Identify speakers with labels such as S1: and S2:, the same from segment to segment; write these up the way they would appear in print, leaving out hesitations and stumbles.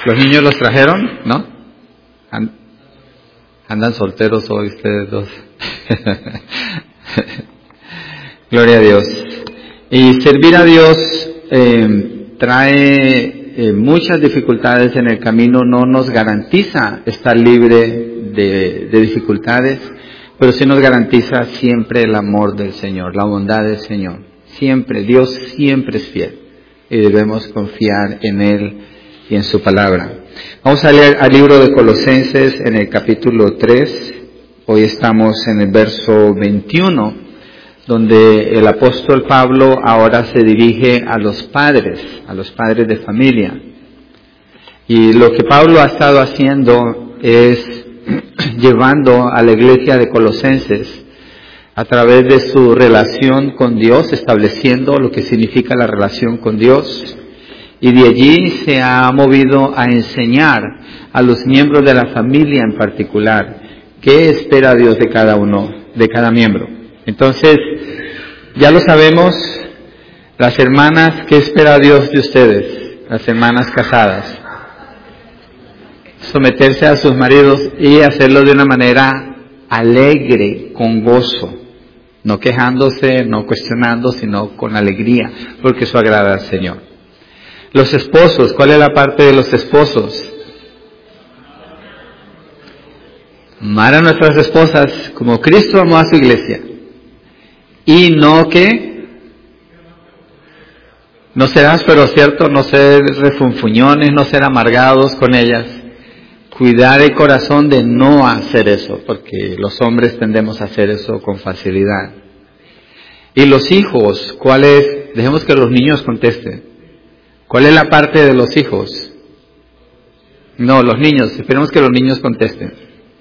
S1: ¿Los niños los trajeron? ¿No? Andan solteros hoy ustedes dos. Gloria a Dios. Y servir a Dios trae muchas dificultades en el camino. No nos garantiza estar libre de dificultades, pero sí nos garantiza siempre el amor del Señor, la bondad del Señor. Siempre, Dios siempre es fiel y debemos confiar en Él y en su palabra. Vamos a leer al libro de Colosenses en el capítulo 3. Hoy estamos en el verso 21, donde el apóstol Pablo ahora se dirige a los padres de familia. Y lo que Pablo ha estado haciendo es llevando a la iglesia de Colosenses a través de su relación con Dios, estableciendo lo que significa la relación con Dios. Y de allí se ha movido a enseñar a los miembros de la familia en particular qué espera Dios de cada uno, de cada miembro. Entonces, ya lo sabemos, las hermanas, ¿qué espera Dios de ustedes? Las hermanas casadas. Someterse a sus maridos y hacerlo de una manera alegre, con gozo. No quejándose, no cuestionando, sino con alegría, porque eso agrada al Señor. Los esposos, ¿cuál es la parte de los esposos? Amar a nuestras esposas como Cristo amó a su iglesia. Y no que no ser ásperos, ¿cierto? No ser refunfuñones, no ser amargados con ellas. Cuidar el corazón de no hacer eso, porque los hombres tendemos a hacer eso con facilidad. Y los hijos, ¿cuál es? Dejemos que los niños contesten. ¿Cuál es la parte de los hijos? No, los niños. Esperemos que los niños contesten.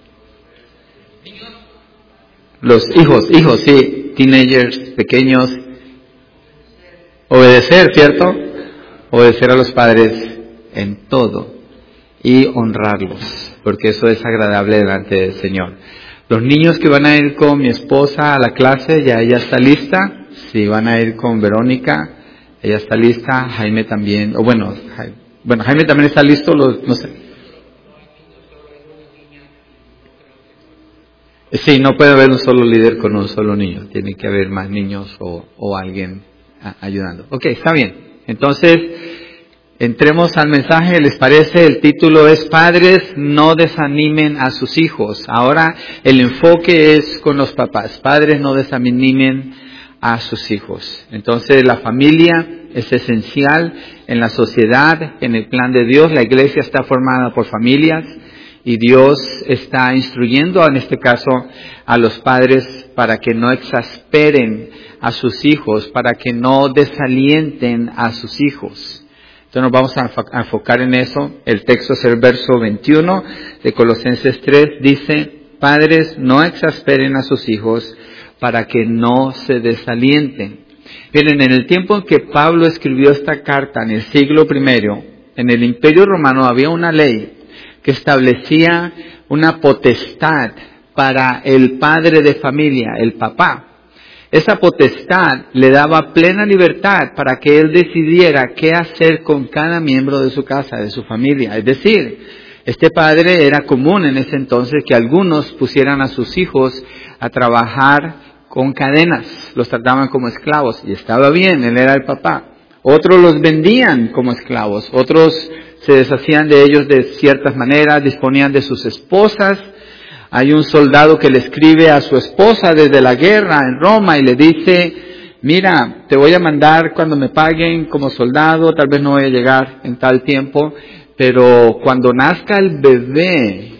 S1: Los hijos, sí. Teenagers, pequeños. Obedecer, ¿cierto? Obedecer a los padres en todo. Y honrarlos, porque eso es agradable delante del Señor. Los niños que van a ir con mi esposa a la clase, ya ella está lista. Si van a ir con Verónica, ella está lista. Jaime también, Jaime también está listo, no sé. Sí, no puede haber un solo líder con un solo niño. Tiene que haber más niños o alguien ayudando. Ok, está bien. Entonces, entremos al mensaje, ¿les parece? El título es Padres, no desanimen a sus hijos. Ahora el enfoque es con los papás. Padres, no desanimen a sus hijos. Entonces la familia es esencial en la sociedad, en el plan de Dios. La iglesia está formada por familias y Dios está instruyendo en este caso a los padres para que no exasperen a sus hijos, para que no desalienten a sus hijos. Entonces nos vamos a enfocar en eso. El texto es el verso 21 de Colosenses 3. Dice, padres, no exasperen a sus hijos para que no se desalienten. Miren, en el tiempo en que Pablo escribió esta carta, en el siglo I, en el Imperio Romano había una ley que establecía una potestad para el padre de familia, el papá. Esa potestad le daba plena libertad para que él decidiera qué hacer con cada miembro de su casa, de su familia. Es decir, este padre era común en ese entonces que algunos pusieran a sus hijos a trabajar con cadenas, los trataban como esclavos y estaba bien, él era el papá. Otros los vendían como esclavos, otros se deshacían de ellos de ciertas maneras, disponían de sus esposas. Hay un soldado que le escribe a su esposa desde la guerra en Roma y le dice, mira, te voy a mandar cuando me paguen como soldado, tal vez no voy a llegar en tal tiempo, pero cuando nazca el bebé,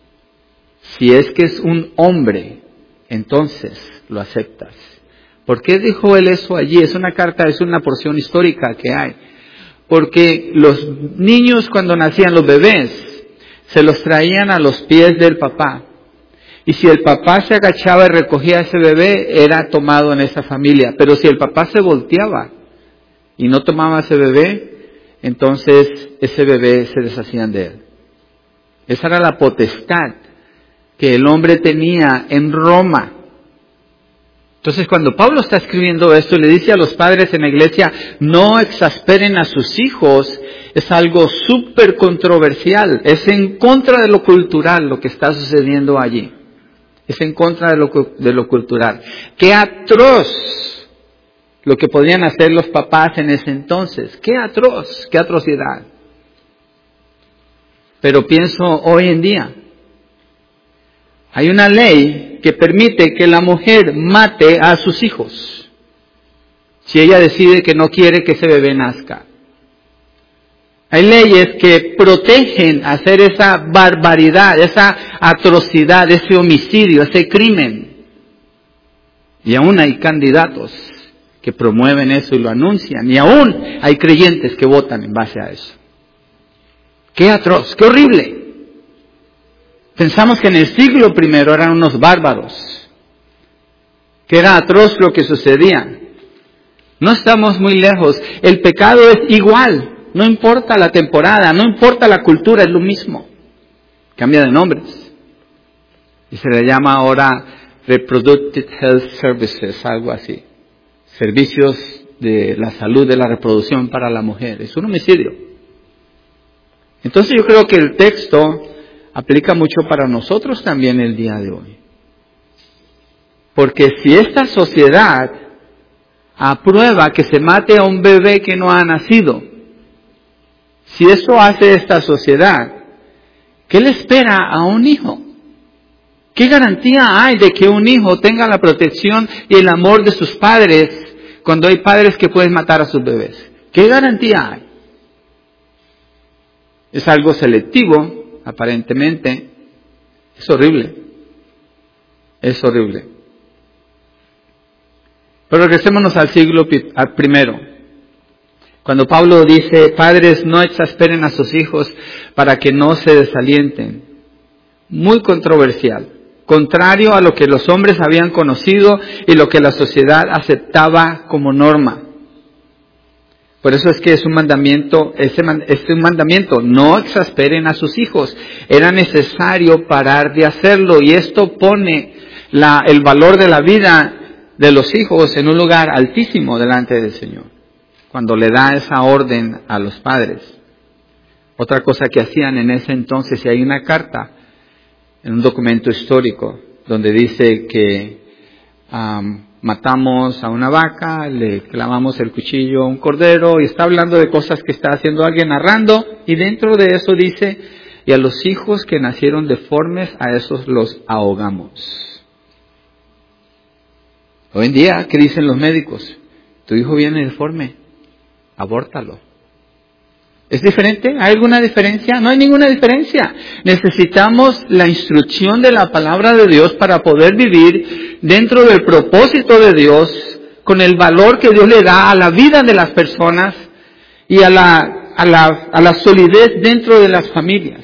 S1: si es que es un hombre, entonces lo aceptas. ¿Por qué dijo él eso allí? Es una carta, es una porción histórica que hay. Porque los niños cuando nacían, los bebés, se los traían a los pies del papá. Y si el papá se agachaba y recogía a ese bebé, era tomado en esa familia. Pero si el papá se volteaba y no tomaba a ese bebé, entonces ese bebé se deshacían de él. Esa era la potestad que el hombre tenía en Roma. Entonces cuando Pablo está escribiendo esto, le dice a los padres en la iglesia, no exasperen a sus hijos, es algo súper controversial. Es en contra de lo cultural lo que está sucediendo allí. Es en contra de lo cultural. ¡Qué atroz lo que podían hacer los papás en ese entonces! ¡Qué atroz! ¡Qué atrocidad! Pero pienso hoy en día, hay una ley que permite que la mujer mate a sus hijos si ella decide que no quiere que ese bebé nazca. Hay leyes que protegen hacer esa barbaridad, esa atrocidad, ese homicidio, ese crimen. Y aún hay candidatos que promueven eso y lo anuncian. Y aún hay creyentes que votan en base a eso. ¡Qué atroz! ¡Qué horrible! Pensamos que en el siglo I eran unos bárbaros, que era atroz lo que sucedía. No estamos muy lejos. El pecado es igual. No importa la temporada, no importa la cultura, es lo mismo. Cambia de nombres. Y se le llama ahora Reproductive Health Services, algo así. Servicios de la salud de la reproducción para la mujer. Es un homicidio. Entonces yo creo que el texto aplica mucho para nosotros también el día de hoy. Porque si esta sociedad aprueba que se mate a un bebé que no ha nacido, si eso hace esta sociedad, ¿qué le espera a un hijo? ¿Qué garantía hay de que un hijo tenga la protección y el amor de sus padres cuando hay padres que pueden matar a sus bebés? ¿Qué garantía hay? Es algo selectivo, aparentemente. Es horrible. Es horrible. Pero regresémonos al siglo I. Cuando Pablo dice, padres, no exasperen a sus hijos para que no se desalienten. Muy controversial. Contrario a lo que los hombres habían conocido y lo que la sociedad aceptaba como norma. Por eso es que es un mandamiento, un mandamiento, no exasperen a sus hijos. Era necesario parar de hacerlo y esto pone el valor de la vida de los hijos en un lugar altísimo delante del Señor. Cuando le da esa orden a los padres. Otra cosa que hacían en ese entonces, si hay una carta en un documento histórico donde dice que matamos a una vaca, le clavamos el cuchillo a un cordero y está hablando de cosas que está haciendo alguien narrando y dentro de eso dice, y a los hijos que nacieron deformes, a esos los ahogamos. Hoy en día, ¿qué dicen los médicos? Tu hijo viene deforme. Abórtalo. ¿Es diferente? ¿Hay alguna diferencia? No hay ninguna diferencia. Necesitamos la instrucción de la palabra de Dios para poder vivir dentro del propósito de Dios, con el valor que Dios le da a la vida de las personas y a la solidez dentro de las familias.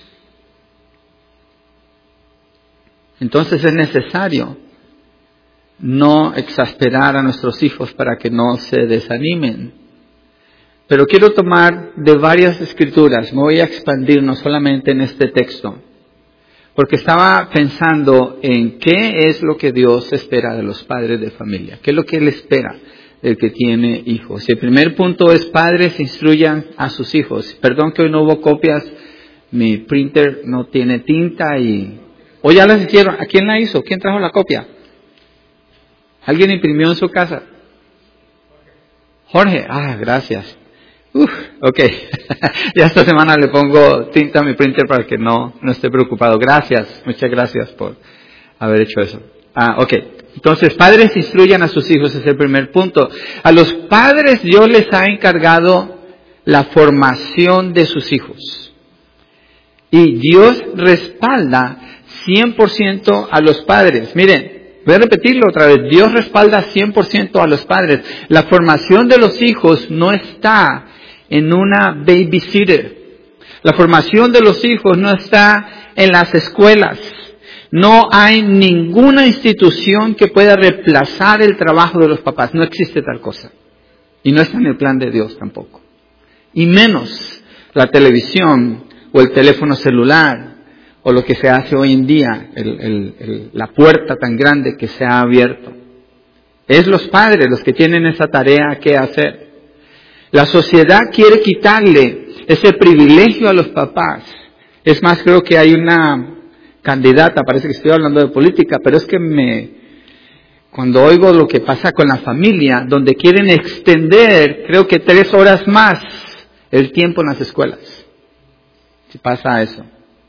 S1: Entonces es necesario no exasperar a nuestros hijos para que no se desanimen. Pero quiero tomar de varias escrituras, me voy a expandir no solamente en este texto, porque estaba pensando en qué es lo que Dios espera de los padres de familia, qué es lo que Él espera del que tiene hijos. Y el primer punto es, padres instruyan a sus hijos. Perdón que hoy no hubo copias, mi printer no tiene tinta o ya las hicieron. ¿A quién la hizo? ¿Quién trajo la copia? ¿Alguien imprimió en su casa? Jorge, gracias. Ok. Ya esta semana le pongo tinta a mi printer para que no esté preocupado. Gracias, muchas gracias por haber hecho eso. Ok. Entonces, padres instruyan a sus hijos, es el primer punto. A los padres Dios les ha encargado la formación de sus hijos. Y Dios respalda 100% a los padres. Miren, voy a repetirlo otra vez. Dios respalda 100% a los padres. La formación de los hijos no está en una babysitter. La formación de los hijos no está en las escuelas. No hay ninguna institución que pueda reemplazar el trabajo de los papás. No existe tal cosa. Y no está en el plan de Dios tampoco. Y menos la televisión o el teléfono celular o lo que se hace hoy en día, la puerta tan grande que se ha abierto. Es los padres los que tienen esa tarea que hacer. La sociedad quiere quitarle ese privilegio a los papás. Es más, creo que hay una candidata, parece que estoy hablando de política, pero es que cuando oigo lo que pasa con la familia, donde quieren extender, creo que 3 horas más el tiempo en las escuelas. Si pasa eso.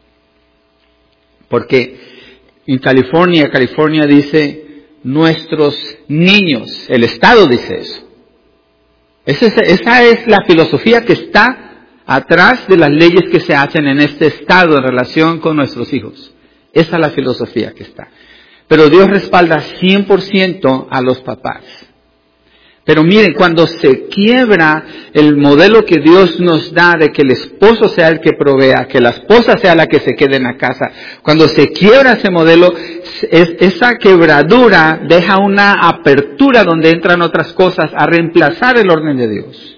S1: Porque en California dice, nuestros niños, el Estado dice eso. Esa es la filosofía que está atrás de las leyes que se hacen en este Estado en relación con nuestros hijos. Esa es la filosofía que está. Pero Dios respalda 100% a los papás. Pero miren, cuando se quiebra el modelo que Dios nos da de que el esposo sea el que provea, que la esposa sea la que se quede en la casa, cuando se quiebra ese modelo, esa quebradura deja una apertura donde entran otras cosas a reemplazar el orden de Dios.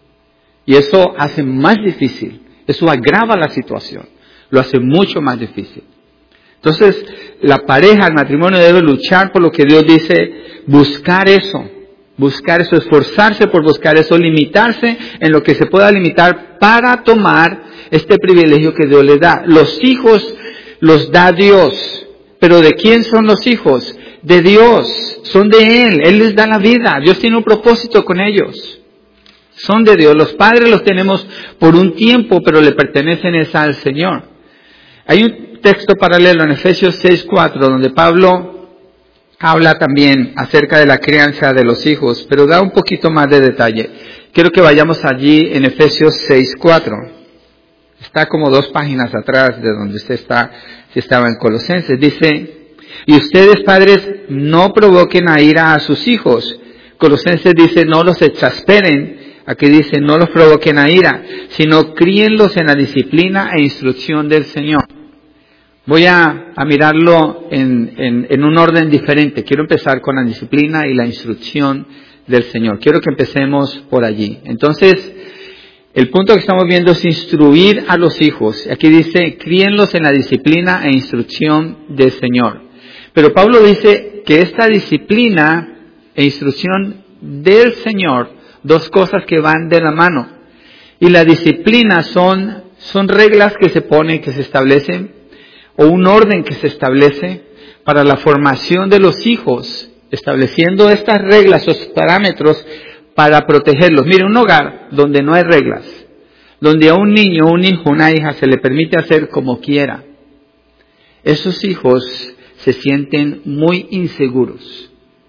S1: Y eso hace más difícil, eso agrava la situación, lo hace mucho más difícil. Entonces, la pareja, el matrimonio debe luchar por lo que Dios dice, buscar eso, esforzarse por buscar eso, limitarse en lo que se pueda limitar para tomar este privilegio que Dios les da. Los hijos los da Dios, pero ¿de quién son los hijos? De Dios, son de Él les da la vida, Dios tiene un propósito con ellos. Son de Dios, los padres los tenemos por un tiempo, pero le pertenecen al Señor. Hay un texto paralelo en Efesios 6:4, donde Pablo habla también acerca de la crianza de los hijos, pero da un poquito más de detalle. Quiero que vayamos allí en Efesios 6:4. Está como 2 páginas atrás de donde usted está, si estaba en Colosenses. Dice, y ustedes padres no provoquen a ira a sus hijos. Colosenses dice, no los exasperen. Aquí dice, no los provoquen a ira, sino críenlos en la disciplina e instrucción del Señor. Voy a mirarlo en un orden diferente. Quiero empezar con la disciplina y la instrucción del Señor. Quiero que empecemos por allí. Entonces, el punto que estamos viendo es instruir a los hijos. Aquí dice, críenlos en la disciplina e instrucción del Señor. Pero Pablo dice que esta disciplina e instrucción del Señor, 2 cosas que van de la mano. Y la disciplina son reglas que se ponen, que se establecen, o un orden que se establece para la formación de los hijos, estableciendo estas reglas, esos parámetros para protegerlos. Mire, un hogar donde no hay reglas, donde a un niño, un hijo, una hija se le permite hacer como quiera, esos hijos se sienten muy inseguros,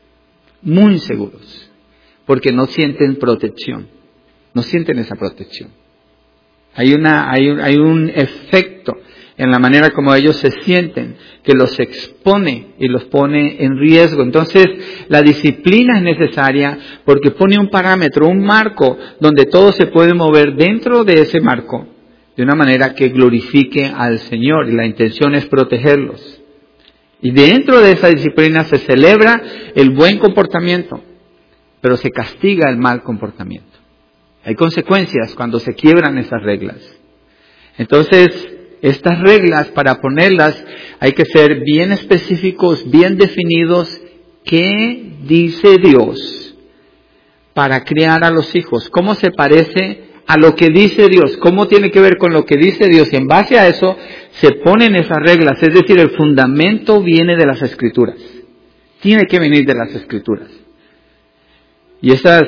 S1: porque no sienten protección, no sienten esa protección. Hay un efecto en la manera como ellos se sienten, que los expone y los pone en riesgo. Entonces, la disciplina es necesaria porque pone un parámetro, un marco, donde todo se puede mover dentro de ese marco, de una manera que glorifique al Señor, y la intención es protegerlos. Y dentro de esa disciplina se celebra el buen comportamiento, pero se castiga el mal comportamiento. Hay consecuencias cuando se quiebran esas reglas. Entonces, estas reglas, para ponerlas, hay que ser bien específicos, bien definidos. ¿Qué dice Dios para criar a los hijos? ¿Cómo se parece a lo que dice Dios? ¿Cómo tiene que ver con lo que dice Dios? Y en base a eso se ponen esas reglas. Es decir, el fundamento viene de las Escrituras. Tiene que venir de las Escrituras. Y esas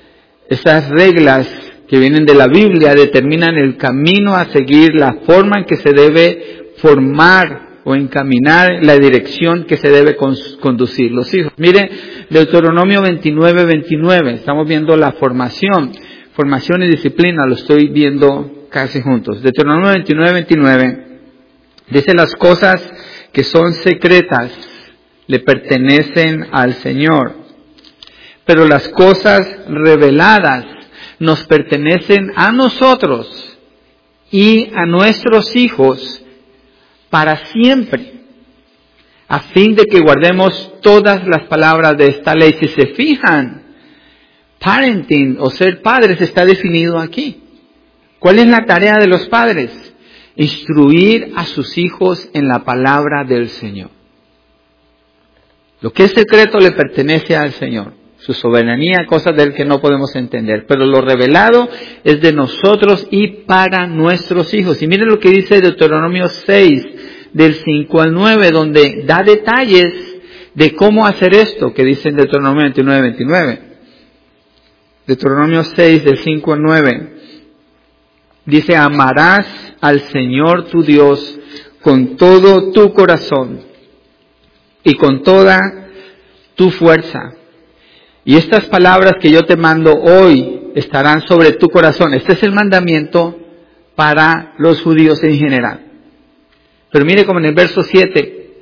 S1: reglas que vienen de la Biblia determinan el camino a seguir, la forma en que se debe formar o encaminar, la dirección que se debe conducir los hijos. Mire, Deuteronomio 29:29, estamos viendo la formación y disciplina, lo estoy viendo casi juntos. Deuteronomio 29:29 dice, las cosas que son secretas le pertenecen al Señor, pero las cosas reveladas nos pertenecen a nosotros y a nuestros hijos para siempre, a fin de que guardemos todas las palabras de esta ley. Si se fijan, parenting o ser padres está definido aquí. ¿Cuál es la tarea de los padres? Instruir a sus hijos en la palabra del Señor. Lo que es secreto le pertenece al Señor. su soberanía, cosas de Él que no podemos entender. Pero lo revelado es de nosotros y para nuestros hijos. Y miren lo que dice Deuteronomio 6, del 5 al 9, donde da detalles de cómo hacer esto, que dice en Deuteronomio 29, 29. Deuteronomio 6, del 5 al 9. Dice, amarás al Señor tu Dios con todo tu corazón y con toda tu fuerza. Y estas palabras que yo te mando hoy estarán sobre tu corazón. Este es el mandamiento para los judíos en general. Pero mire como en el verso 7,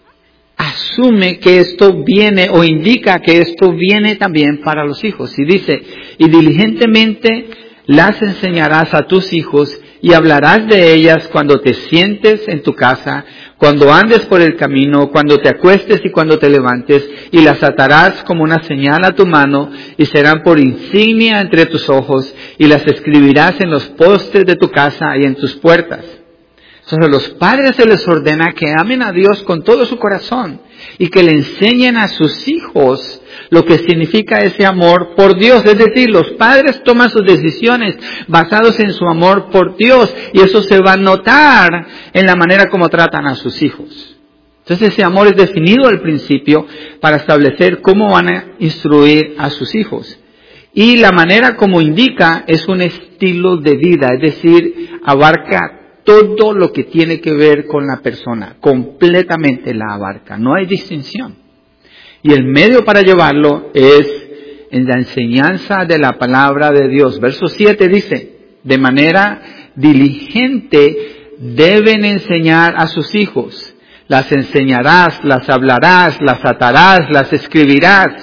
S1: asume que esto viene o indica que esto viene también para los hijos. Y dice, y diligentemente las enseñarás a tus hijos y hablarás de ellas cuando te sientes en tu casa, cuando andes por el camino, cuando te acuestes y cuando te levantes, y las atarás como una señal a tu mano y serán por insignia entre tus ojos, y las escribirás en los postes de tu casa y en tus puertas. Entonces a los padres se les ordena que amen a Dios con todo su corazón y que le enseñen a sus hijos lo que significa ese amor por Dios. Es decir, los padres toman sus decisiones basados en su amor por Dios y eso se va a notar en la manera como tratan a sus hijos. Entonces ese amor es definido al principio para establecer cómo van a instruir a sus hijos. Y la manera como indica es un estilo de vida, es decir, abarca todo lo que tiene que ver con la persona, completamente la abarca, no hay distinción. Y el medio para llevarlo es en la enseñanza de la palabra de Dios. Verso 7 dice, de manera diligente deben enseñar a sus hijos. Las enseñarás, las hablarás, las atarás, las escribirás.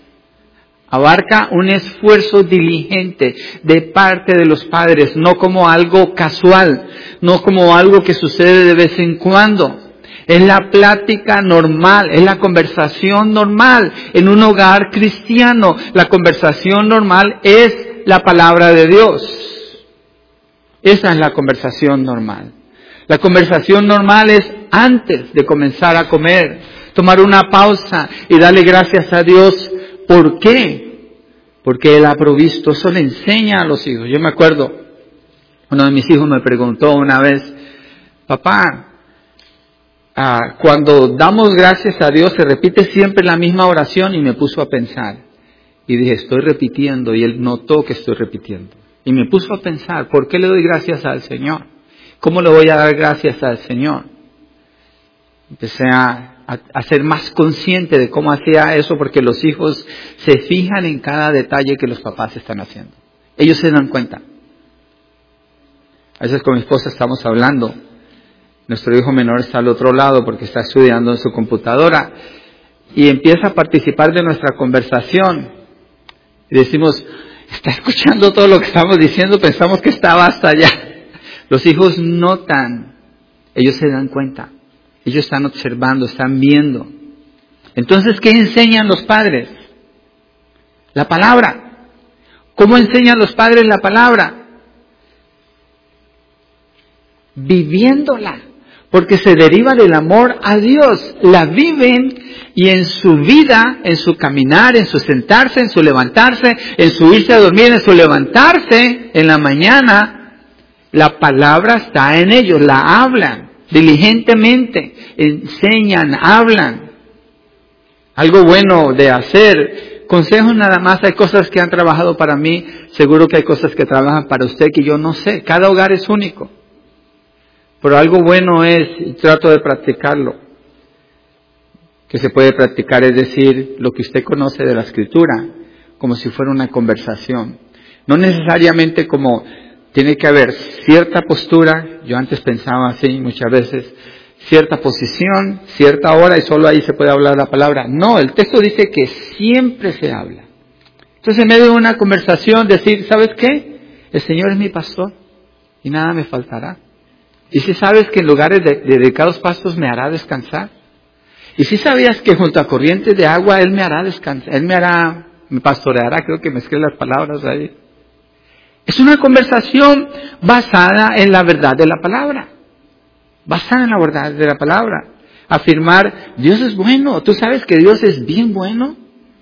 S1: Abarca un esfuerzo diligente de parte de los padres, no como algo casual, no como algo que sucede de vez en cuando. Es la plática normal, es la conversación normal en un hogar cristiano. La conversación normal es la palabra de Dios. Esa es la conversación normal. La conversación normal es antes de comenzar a comer, tomar una pausa y darle gracias a Dios. ¿Por qué? Porque Él ha provisto. Eso le enseña a los hijos. Yo me acuerdo, uno de mis hijos me preguntó una vez, papá, cuando damos gracias a Dios se repite siempre la misma oración, y me puso a pensar. Y dije, estoy repitiendo, y él notó que estoy repitiendo. Y me puso a pensar, ¿por qué le doy gracias al Señor? ¿Cómo le voy a dar gracias al Señor? Empecé a ser más consciente de cómo hacía eso, porque los hijos se fijan en cada detalle que los papás están haciendo. Ellos se dan cuenta. A veces con mi esposa estamos hablando. Nuestro hijo menor está al otro lado porque está estudiando en su computadora y empieza a participar de nuestra conversación. Y decimos, está escuchando todo lo que estamos diciendo, pensamos que estaba hasta allá. Los hijos notan, ellos se dan cuenta, ellos están observando, están viendo. Entonces, ¿qué enseñan los padres? La palabra. ¿Cómo enseñan los padres la palabra? Viviéndola. Porque se deriva del amor a Dios. La viven y en su vida, en su caminar, en su sentarse, en su levantarse, en su irse a dormir, en su levantarse en la mañana, la palabra está en ellos, la hablan diligentemente, enseñan, hablan. Algo bueno de hacer, consejos nada más, hay cosas que han trabajado para mí, seguro que hay cosas que trabajan para usted que yo no sé, cada hogar es único. Pero algo bueno es, y trato de practicarlo, que se puede practicar, es decir, lo que usted conoce de la Escritura, como si fuera una conversación. No necesariamente como tiene que haber cierta postura, yo antes pensaba así muchas veces, cierta posición, cierta hora y solo ahí se puede hablar la palabra. No, el texto dice que siempre se habla. Entonces en medio de una conversación decir, ¿sabes qué? El Señor es mi pastor y nada me faltará. ¿Y si sabes que en lugares de delicados pastos me hará descansar? ¿Y si sabías que junto a corrientes de agua Él me hará descansar? Él me pastoreará, creo que mezclé las palabras ahí. Es una conversación basada en la verdad de la palabra. Basada en la verdad de la palabra. Afirmar, Dios es bueno. ¿Tú sabes que Dios es bien bueno?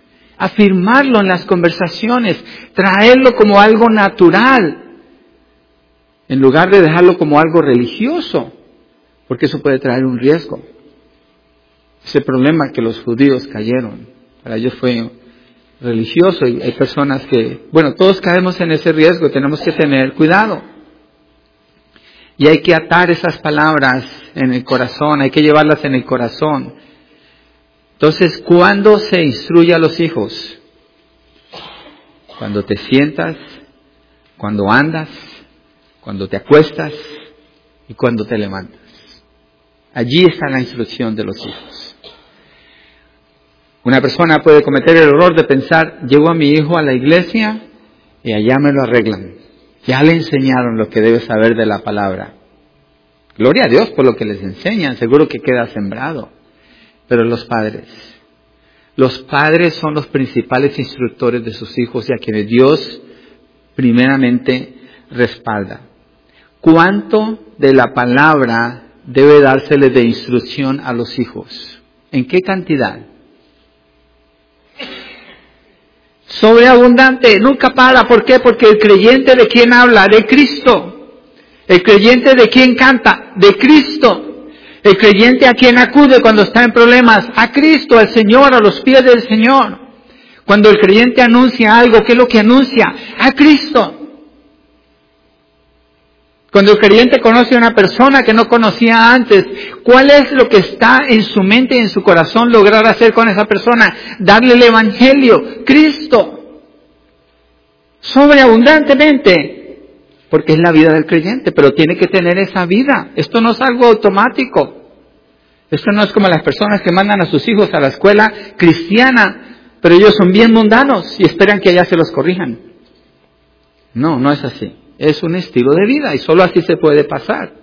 S1: Afirmarlo en las conversaciones, traerlo como algo natural, en lugar de dejarlo como algo religioso, porque eso puede traer un riesgo. Ese problema que los judíos cayeron, para ellos fue religioso y hay personas que, todos caemos en ese riesgo, tenemos que tener cuidado. Y hay que atar esas palabras en el corazón, hay que llevarlas en el corazón. Entonces, ¿cuándo se instruye a los hijos? Cuando te sientas, cuando andas, cuando te acuestas y cuando te levantas. Allí está la instrucción de los hijos. Una persona puede cometer el error de pensar, llevo a mi hijo a la iglesia y allá me lo arreglan. Ya le enseñaron lo que debe saber de la palabra. Gloria a Dios por lo que les enseñan, seguro que queda sembrado. Pero los padres son los principales instructores de sus hijos y a quienes Dios primeramente respalda. ¿Cuánto de la palabra debe dársele de instrucción a los hijos? ¿En qué cantidad? Sobreabundante, nunca para. ¿Por qué? Porque el creyente, ¿de quién habla? De Cristo. El creyente, ¿de quién canta? De Cristo. El creyente, ¿a quién acude cuando está en problemas? A Cristo, al Señor, a los pies del Señor. Cuando el creyente anuncia algo, ¿qué es lo que anuncia? A Cristo. Cuando el creyente conoce a una persona que no conocía antes, ¿cuál es lo que está en su mente y en su corazón lograr hacer con esa persona? Darle el Evangelio, Cristo, sobreabundantemente, porque es la vida del creyente, pero tiene que tener esa vida. Esto no es algo automático. Esto no es como las personas que mandan a sus hijos a la escuela cristiana, pero ellos son bien mundanos y esperan que allá se los corrijan. No, no es así. Es un estilo de vida y solo así se puede pasar.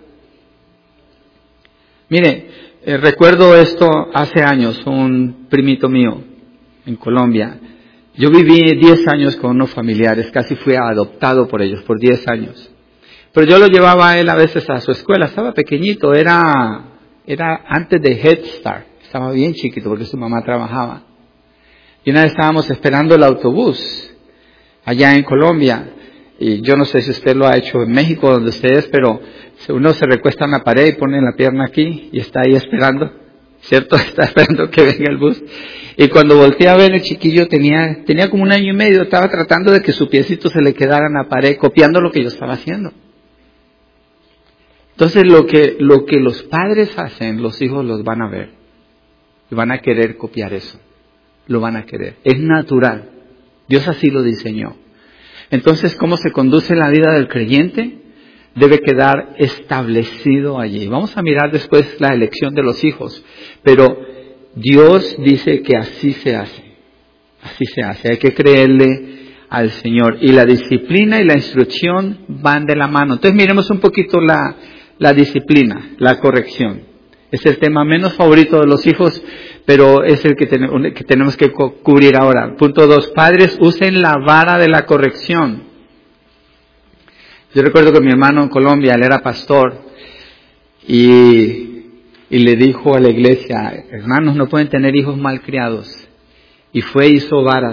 S1: Mire, recuerdo esto hace años, un primito mío en Colombia. Yo viví 10 años con unos familiares, casi fui adoptado por ellos por 10 años. Pero yo lo llevaba a él a veces a su escuela, estaba pequeñito, era antes de Head Start, estaba bien chiquito porque su mamá trabajaba. Y una vez estábamos esperando el autobús allá en Colombia. Y yo no sé si usted lo ha hecho en México, donde usted es, pero uno se recuesta en la pared y pone la pierna aquí y está ahí esperando, ¿cierto? Está esperando que venga el bus. Y cuando volteé a ver, el chiquillo tenía como 1 año y medio, estaba tratando de que su piecito se le quedara en la pared, copiando lo que yo estaba haciendo. Entonces, lo que los padres hacen, los hijos los van a ver. Y van a querer copiar eso. Lo van a querer. Es natural. Dios así lo diseñó. Entonces, ¿cómo se conduce la vida del creyente? Debe quedar establecido allí. Vamos a mirar después la elección de los hijos. Pero Dios dice que así se hace. Así se hace. Hay que creerle al Señor. Y la disciplina y la instrucción van de la mano. Entonces, miremos un poquito la disciplina, la corrección. Es el tema menos favorito de los hijos, pero es el que tenemos que cubrir ahora. Punto 2. Padres, usen la vara de la corrección. Yo recuerdo que mi hermano en Colombia, él era pastor, y le dijo a la iglesia, hermanos, no pueden tener hijos malcriados. Y fue, hizo varas,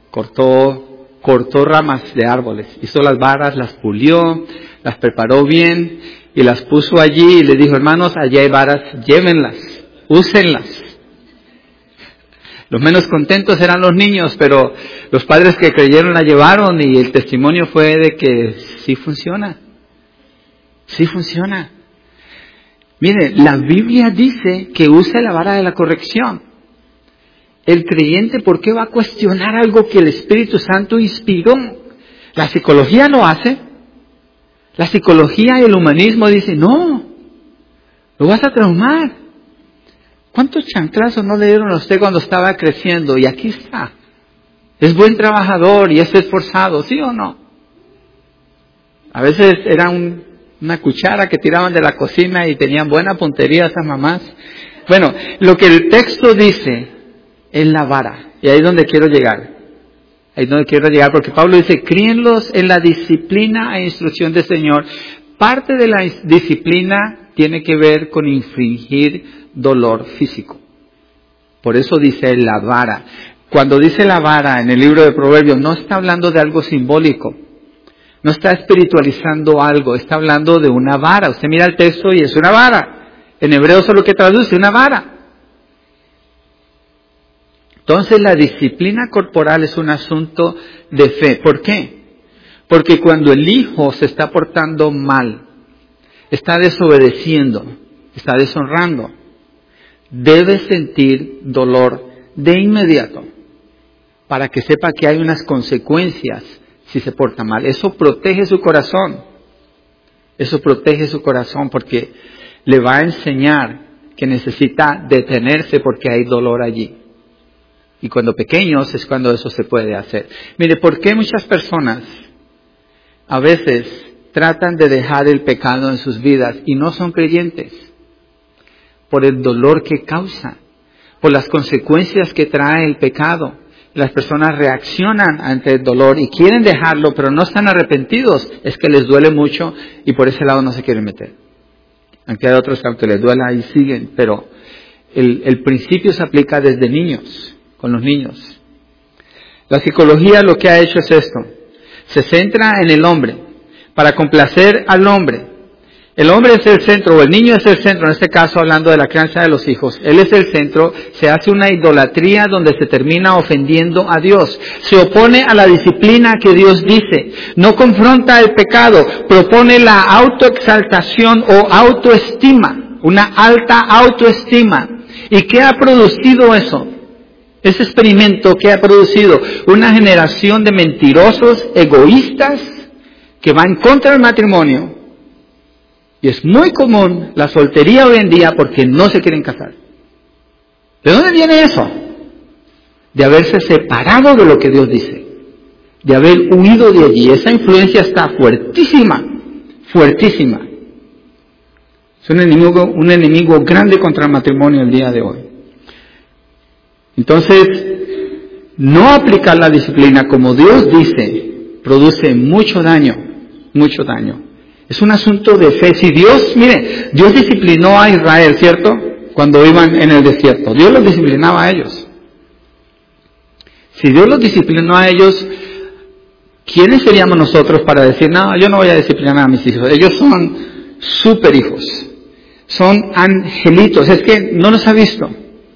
S1: cortó ramas de árboles, hizo las varas, las pulió, las preparó bien, y las puso allí y le dijo, hermanos, allí hay varas, llévenlas, úsenlas. Los menos contentos eran los niños, pero los padres que creyeron la llevaron y el testimonio fue de que sí funciona. Sí funciona. Mire, la Biblia dice que use la vara de la corrección. El creyente, ¿por qué va a cuestionar algo que el Espíritu Santo inspiró? La psicología lo hace. La psicología y el humanismo dicen, no, lo vas a traumar. ¿Cuántos chanclazos no le dieron a usted cuando estaba creciendo? Y aquí está. Es buen trabajador y es esforzado, ¿sí o no? A veces era una cuchara que tiraban de la cocina y tenían buena puntería esas mamás. Bueno, lo que el texto dice es la vara. Y ahí es donde quiero llegar. Ahí es donde quiero llegar, porque Pablo dice, críenlos en la disciplina e instrucción del Señor. Parte de la disciplina tiene que ver con infligir dolor físico. Por eso dice la vara. Cuando dice la vara en el libro de Proverbios, no está hablando de algo simbólico. No está espiritualizando algo, está hablando de una vara. Usted mira el texto y es una vara. En hebreo solo que traduce una vara. Entonces la disciplina corporal es un asunto de fe. ¿Por qué? Porque cuando el hijo se está portando mal, está desobedeciendo, está deshonrando, debe sentir dolor de inmediato para que sepa que hay unas consecuencias si se porta mal. Eso protege su corazón. Eso protege su corazón porque le va a enseñar que necesita detenerse porque hay dolor allí. Y cuando pequeños es cuando eso se puede hacer. Mire, ¿por qué muchas personas a veces tratan de dejar el pecado en sus vidas y no son creyentes? Por el dolor que causa, por las consecuencias que trae el pecado. Las personas reaccionan ante el dolor y quieren dejarlo, pero no están arrepentidos. Es que les duele mucho y por ese lado no se quieren meter. Aunque hay otros que aunque les duela y siguen, pero el principio se aplica desde niños, con los niños. La psicología lo que ha hecho es esto. Se centra en el hombre, para complacer al hombre. El hombre es el centro, o el niño es el centro, en este caso hablando de la crianza de los hijos. Él es el centro, se hace una idolatría donde se termina ofendiendo a Dios. Se opone a la disciplina que Dios dice. No confronta el pecado, propone la autoexaltación o autoestima, una alta autoestima. ¿Y qué ha producido eso? Ese experimento que ha producido una generación de mentirosos, egoístas, que va en contra del matrimonio. Y es muy común la soltería hoy en día porque no se quieren casar. ¿De dónde viene eso? De haberse separado de lo que Dios dice. De haber huido de allí. Esa influencia está fuertísima. Fuertísima. Es un enemigo grande contra el matrimonio el día de hoy. Entonces, no aplicar la disciplina como Dios dice, produce mucho daño. Mucho daño. Es un asunto de fe. Si Dios, mire, Dios disciplinó a Israel, ¿cierto? Cuando iban en el desierto. Dios los disciplinaba a ellos. Si Dios los disciplinó a ellos, ¿quiénes seríamos nosotros para decir, no, yo no voy a disciplinar a mis hijos? Ellos son súper hijos. Son angelitos. Es que no los ha visto.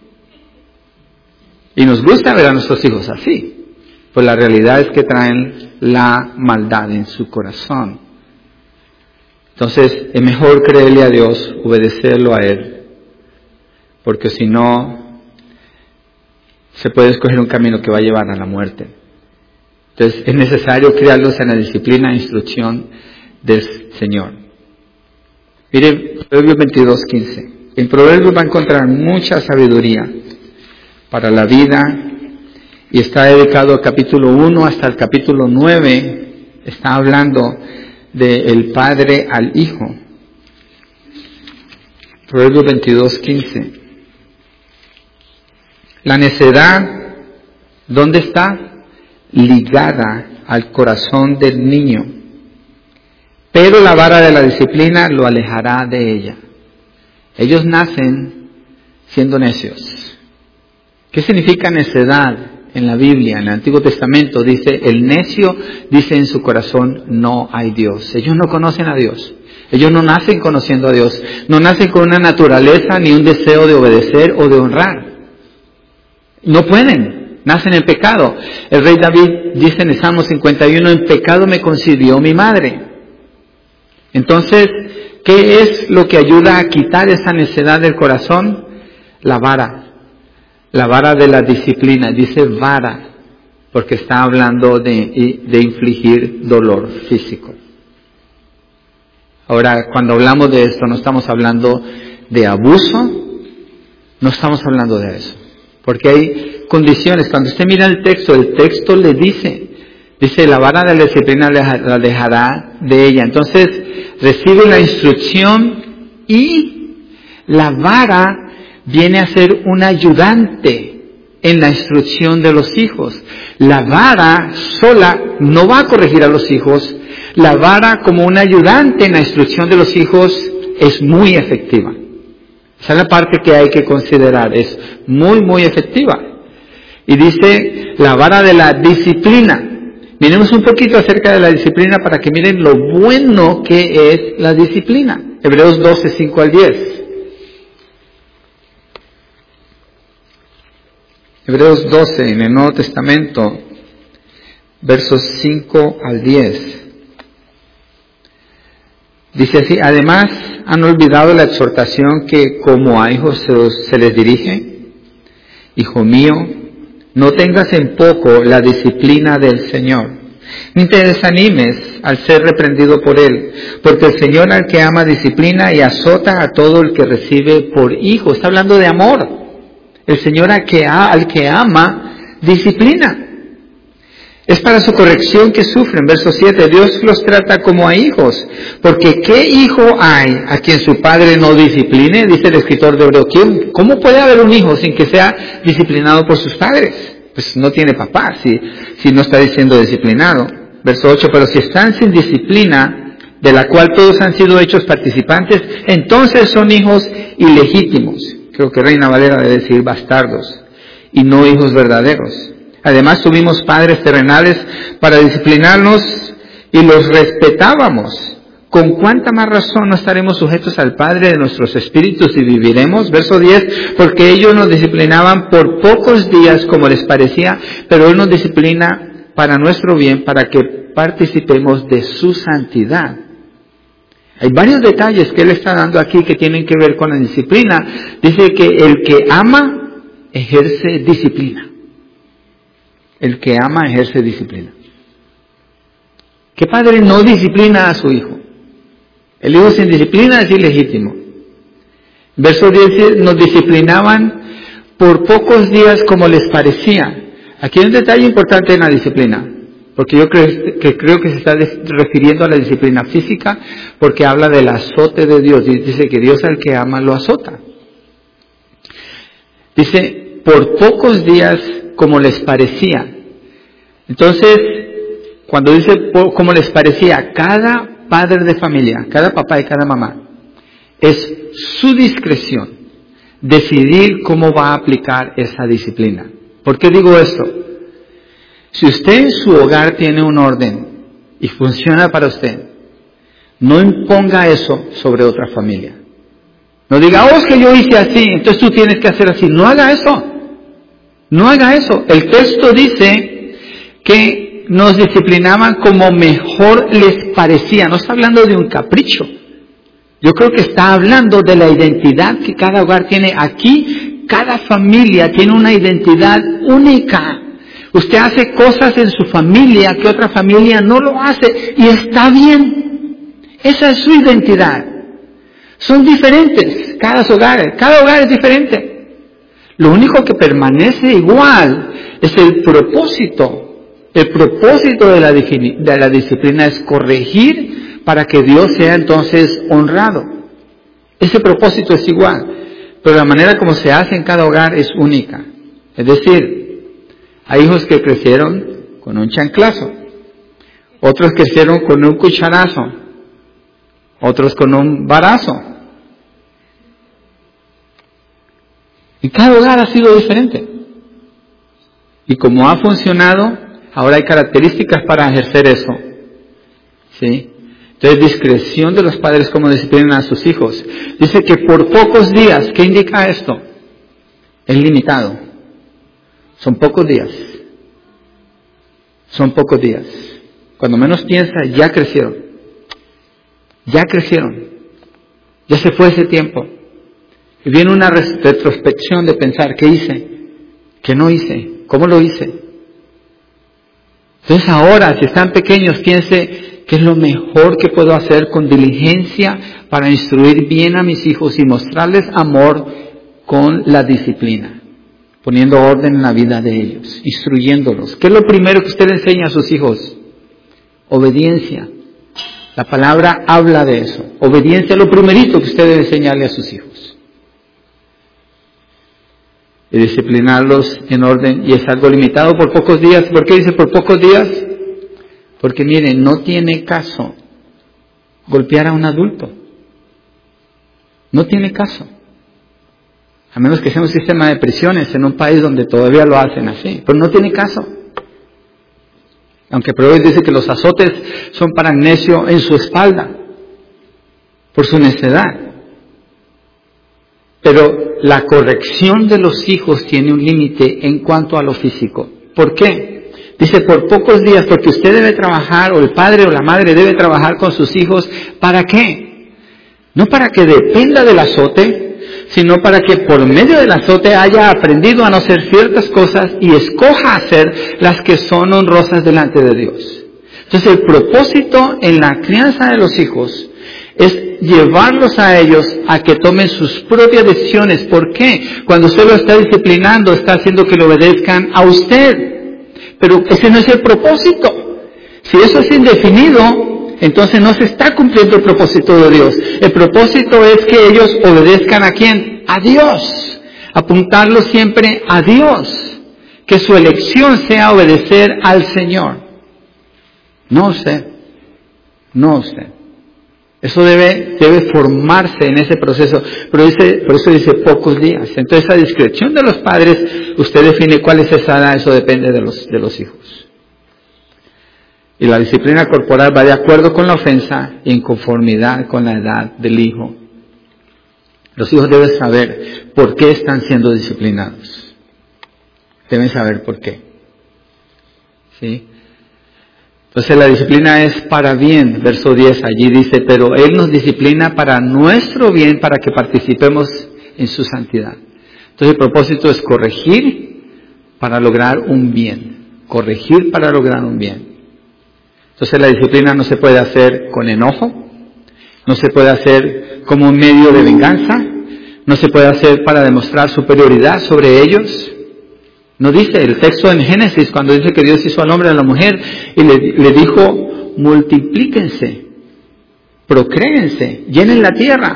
S1: Y nos gusta ver a nuestros hijos así. Pues la realidad es que traen la maldad en su corazón. Entonces, es mejor creerle a Dios, obedecerlo a Él, porque si no, se puede escoger un camino que va a llevar a la muerte. Entonces, es necesario criarlos en la disciplina e instrucción del Señor. Mire, Proverbios 22:15. En Proverbios va a encontrar mucha sabiduría para la vida, y está dedicado al capítulo 1 hasta el capítulo 9, está hablando del padre al hijo. Proverbios 22:15. La necedad, ¿dónde está? Ligada al corazón del niño. Pero la vara de la disciplina lo alejará de ella. Ellos nacen siendo necios. ¿Qué significa necedad? En la Biblia, en el Antiguo Testamento, dice, el necio dice en su corazón, no hay Dios. Ellos no conocen a Dios. Ellos no nacen conociendo a Dios. No nacen con una naturaleza ni un deseo de obedecer o de honrar. No pueden. Nacen en pecado. El rey David dice en el Salmo 51, en pecado me concibió mi madre. Entonces, ¿qué es lo que ayuda a quitar esa necedad del corazón? La vara. La vara de la disciplina, dice vara, porque está hablando de infligir dolor físico. Ahora, cuando hablamos de esto, no estamos hablando de abuso, no estamos hablando de eso. Porque hay condiciones. Cuando usted mira el texto le dice, la vara de la disciplina la dejará de ella. Entonces, recibe la instrucción y la vara viene a ser un ayudante en la instrucción de los hijos. La vara sola no va a corregir a los hijos. La vara como un ayudante en la instrucción de los hijos es muy efectiva. Esa es la parte que hay que considerar. Es muy, muy efectiva. Y dice la vara de la disciplina. Miremos un poquito acerca de la disciplina para que miren lo bueno que es la disciplina. Hebreos 12, 5 al 10. Hebreos 12 en el Nuevo Testamento, versos 5 al 10. Dice así: además, ¿han olvidado la exhortación que como a hijos se les dirige? Hijo mío, no tengas en poco la disciplina del Señor, ni te desanimes al ser reprendido por Él, porque el Señor al que ama disciplina y azota a todo el que recibe por hijo. Está hablando de amor. El Señor al que ama disciplina. Es para su corrección que sufren. Verso 7, Dios los trata como a hijos, porque ¿qué hijo hay a quien su padre no discipline? Dice el escritor de Hebreos. ¿Cómo puede haber un hijo sin que sea disciplinado por sus padres? Pues no tiene papá si no está siendo disciplinado. Verso 8, pero si están sin disciplina, de la cual todos han sido hechos participantes, entonces son hijos ilegítimos. Creo que Reina Valera debe decir bastardos, y no hijos verdaderos. Además tuvimos padres terrenales para disciplinarnos y los respetábamos. ¿Con cuánta más razón no estaremos sujetos al Padre de nuestros espíritus y viviremos? Verso 10, porque ellos nos disciplinaban por pocos días como les parecía, pero Él nos disciplina para nuestro bien, para que participemos de su santidad. Hay varios detalles que Él está dando aquí que tienen que ver con la disciplina. Dice que el que ama ejerce disciplina. El que ama ejerce disciplina. ¿Qué padre no disciplina a su hijo? El hijo sin disciplina es ilegítimo. Verso 10, nos disciplinaban por pocos días como les parecía. Aquí hay un detalle importante en la disciplina, porque yo creo que se está refiriendo a la disciplina física, porque habla del azote de Dios. Dice que Dios al que ama lo azota. Dice, por pocos días como les parecía. Entonces, cuando dice como les parecía, cada padre de familia, cada papá y cada mamá, es su discreción decidir cómo va a aplicar esa disciplina. ¿Por qué digo esto? Si usted en su hogar tiene un orden y funciona para usted, no imponga eso sobre otra familia. No diga, es que yo hice así, entonces tú tienes que hacer así. No haga eso. No haga eso. El texto dice que nos disciplinaban como mejor les parecía. No está hablando de un capricho. Yo creo que está hablando de la identidad que cada hogar tiene. Aquí, cada familia tiene una identidad única. Usted hace cosas en su familia que otra familia no lo hace y está bien. Esa es su identidad. Son diferentes cada hogar es diferente. Lo único que permanece igual es el propósito. El propósito de la disciplina es corregir para que Dios sea entonces honrado. Ese propósito es igual, pero la manera como se hace en cada hogar es única. Es decir, hay hijos que crecieron con un chanclazo, otros crecieron con un cucharazo, otros con un varazo. Y cada hogar ha sido diferente. Y como ha funcionado, ahora hay características para ejercer eso. ¿Sí? Entonces, discreción de los padres como disciplinan a sus hijos. Dice que por pocos días, ¿qué indica esto? Es limitado. Son pocos días. Son pocos días. Cuando menos piensa, ya crecieron. Ya crecieron. Ya se fue ese tiempo. Y viene una retrospección de pensar, ¿qué hice? ¿Qué no hice? ¿Cómo lo hice? Entonces ahora, si están pequeños, piense, ¿qué es lo mejor que puedo hacer con diligencia para instruir bien a mis hijos y mostrarles amor con la disciplina? Poniendo orden en la vida de ellos, instruyéndolos. ¿Qué es lo primero que usted le enseña a sus hijos? Obediencia. La palabra habla de eso. Obediencia es lo primerito que usted debe enseñarle a sus hijos. Y disciplinarlos en orden, y es algo limitado por pocos días. ¿Por qué dice por pocos días? Porque miren, no tiene caso golpear a un adulto. No tiene caso. A menos que sea un sistema de prisiones en un país donde todavía lo hacen así. Pero no tiene caso. Aunque Proverbios dice que los azotes son para el necio en su espalda, por su necedad. Pero la corrección de los hijos tiene un límite en cuanto a lo físico. ¿Por qué? Dice, por pocos días, porque usted debe trabajar, o el padre o la madre debe trabajar con sus hijos. ¿Para qué? No para que dependa del azote, sino para que por medio del azote haya aprendido a no hacer ciertas cosas y escoja hacer las que son honrosas delante de Dios. Entonces el propósito en la crianza de los hijos es llevarlos a ellos a que tomen sus propias decisiones. ¿Por qué? Cuando usted lo está disciplinando, está haciendo que le obedezcan a usted. Pero ese no es el propósito. Si eso es indefinido, entonces no se está cumpliendo el propósito de Dios. El propósito es que ellos obedezcan ¿a quién? A Dios. Apuntarlos siempre a Dios. Que su elección sea obedecer al Señor. No usted. No usted. Eso debe formarse en ese proceso. Pero por eso dice pocos días. Entonces a discreción de los padres, usted define cuál es esa edad. Eso depende de los hijos. Y la disciplina corporal va de acuerdo con la ofensa y en conformidad con la edad del hijo. Los hijos deben saber por qué están siendo disciplinados. Deben saber por qué. ¿Sí? Entonces la disciplina es para bien. Verso 10 allí dice, pero Él nos disciplina para nuestro bien, para que participemos en su santidad. Entonces el propósito es corregir para lograr un bien. Corregir para lograr un bien. Entonces la disciplina no se puede hacer con enojo, no se puede hacer como un medio de venganza, no se puede hacer para demostrar superioridad sobre ellos. No dice el texto en Génesis cuando dice que Dios hizo al hombre y a la mujer y le dijo, multiplíquense, procréense, llenen la tierra.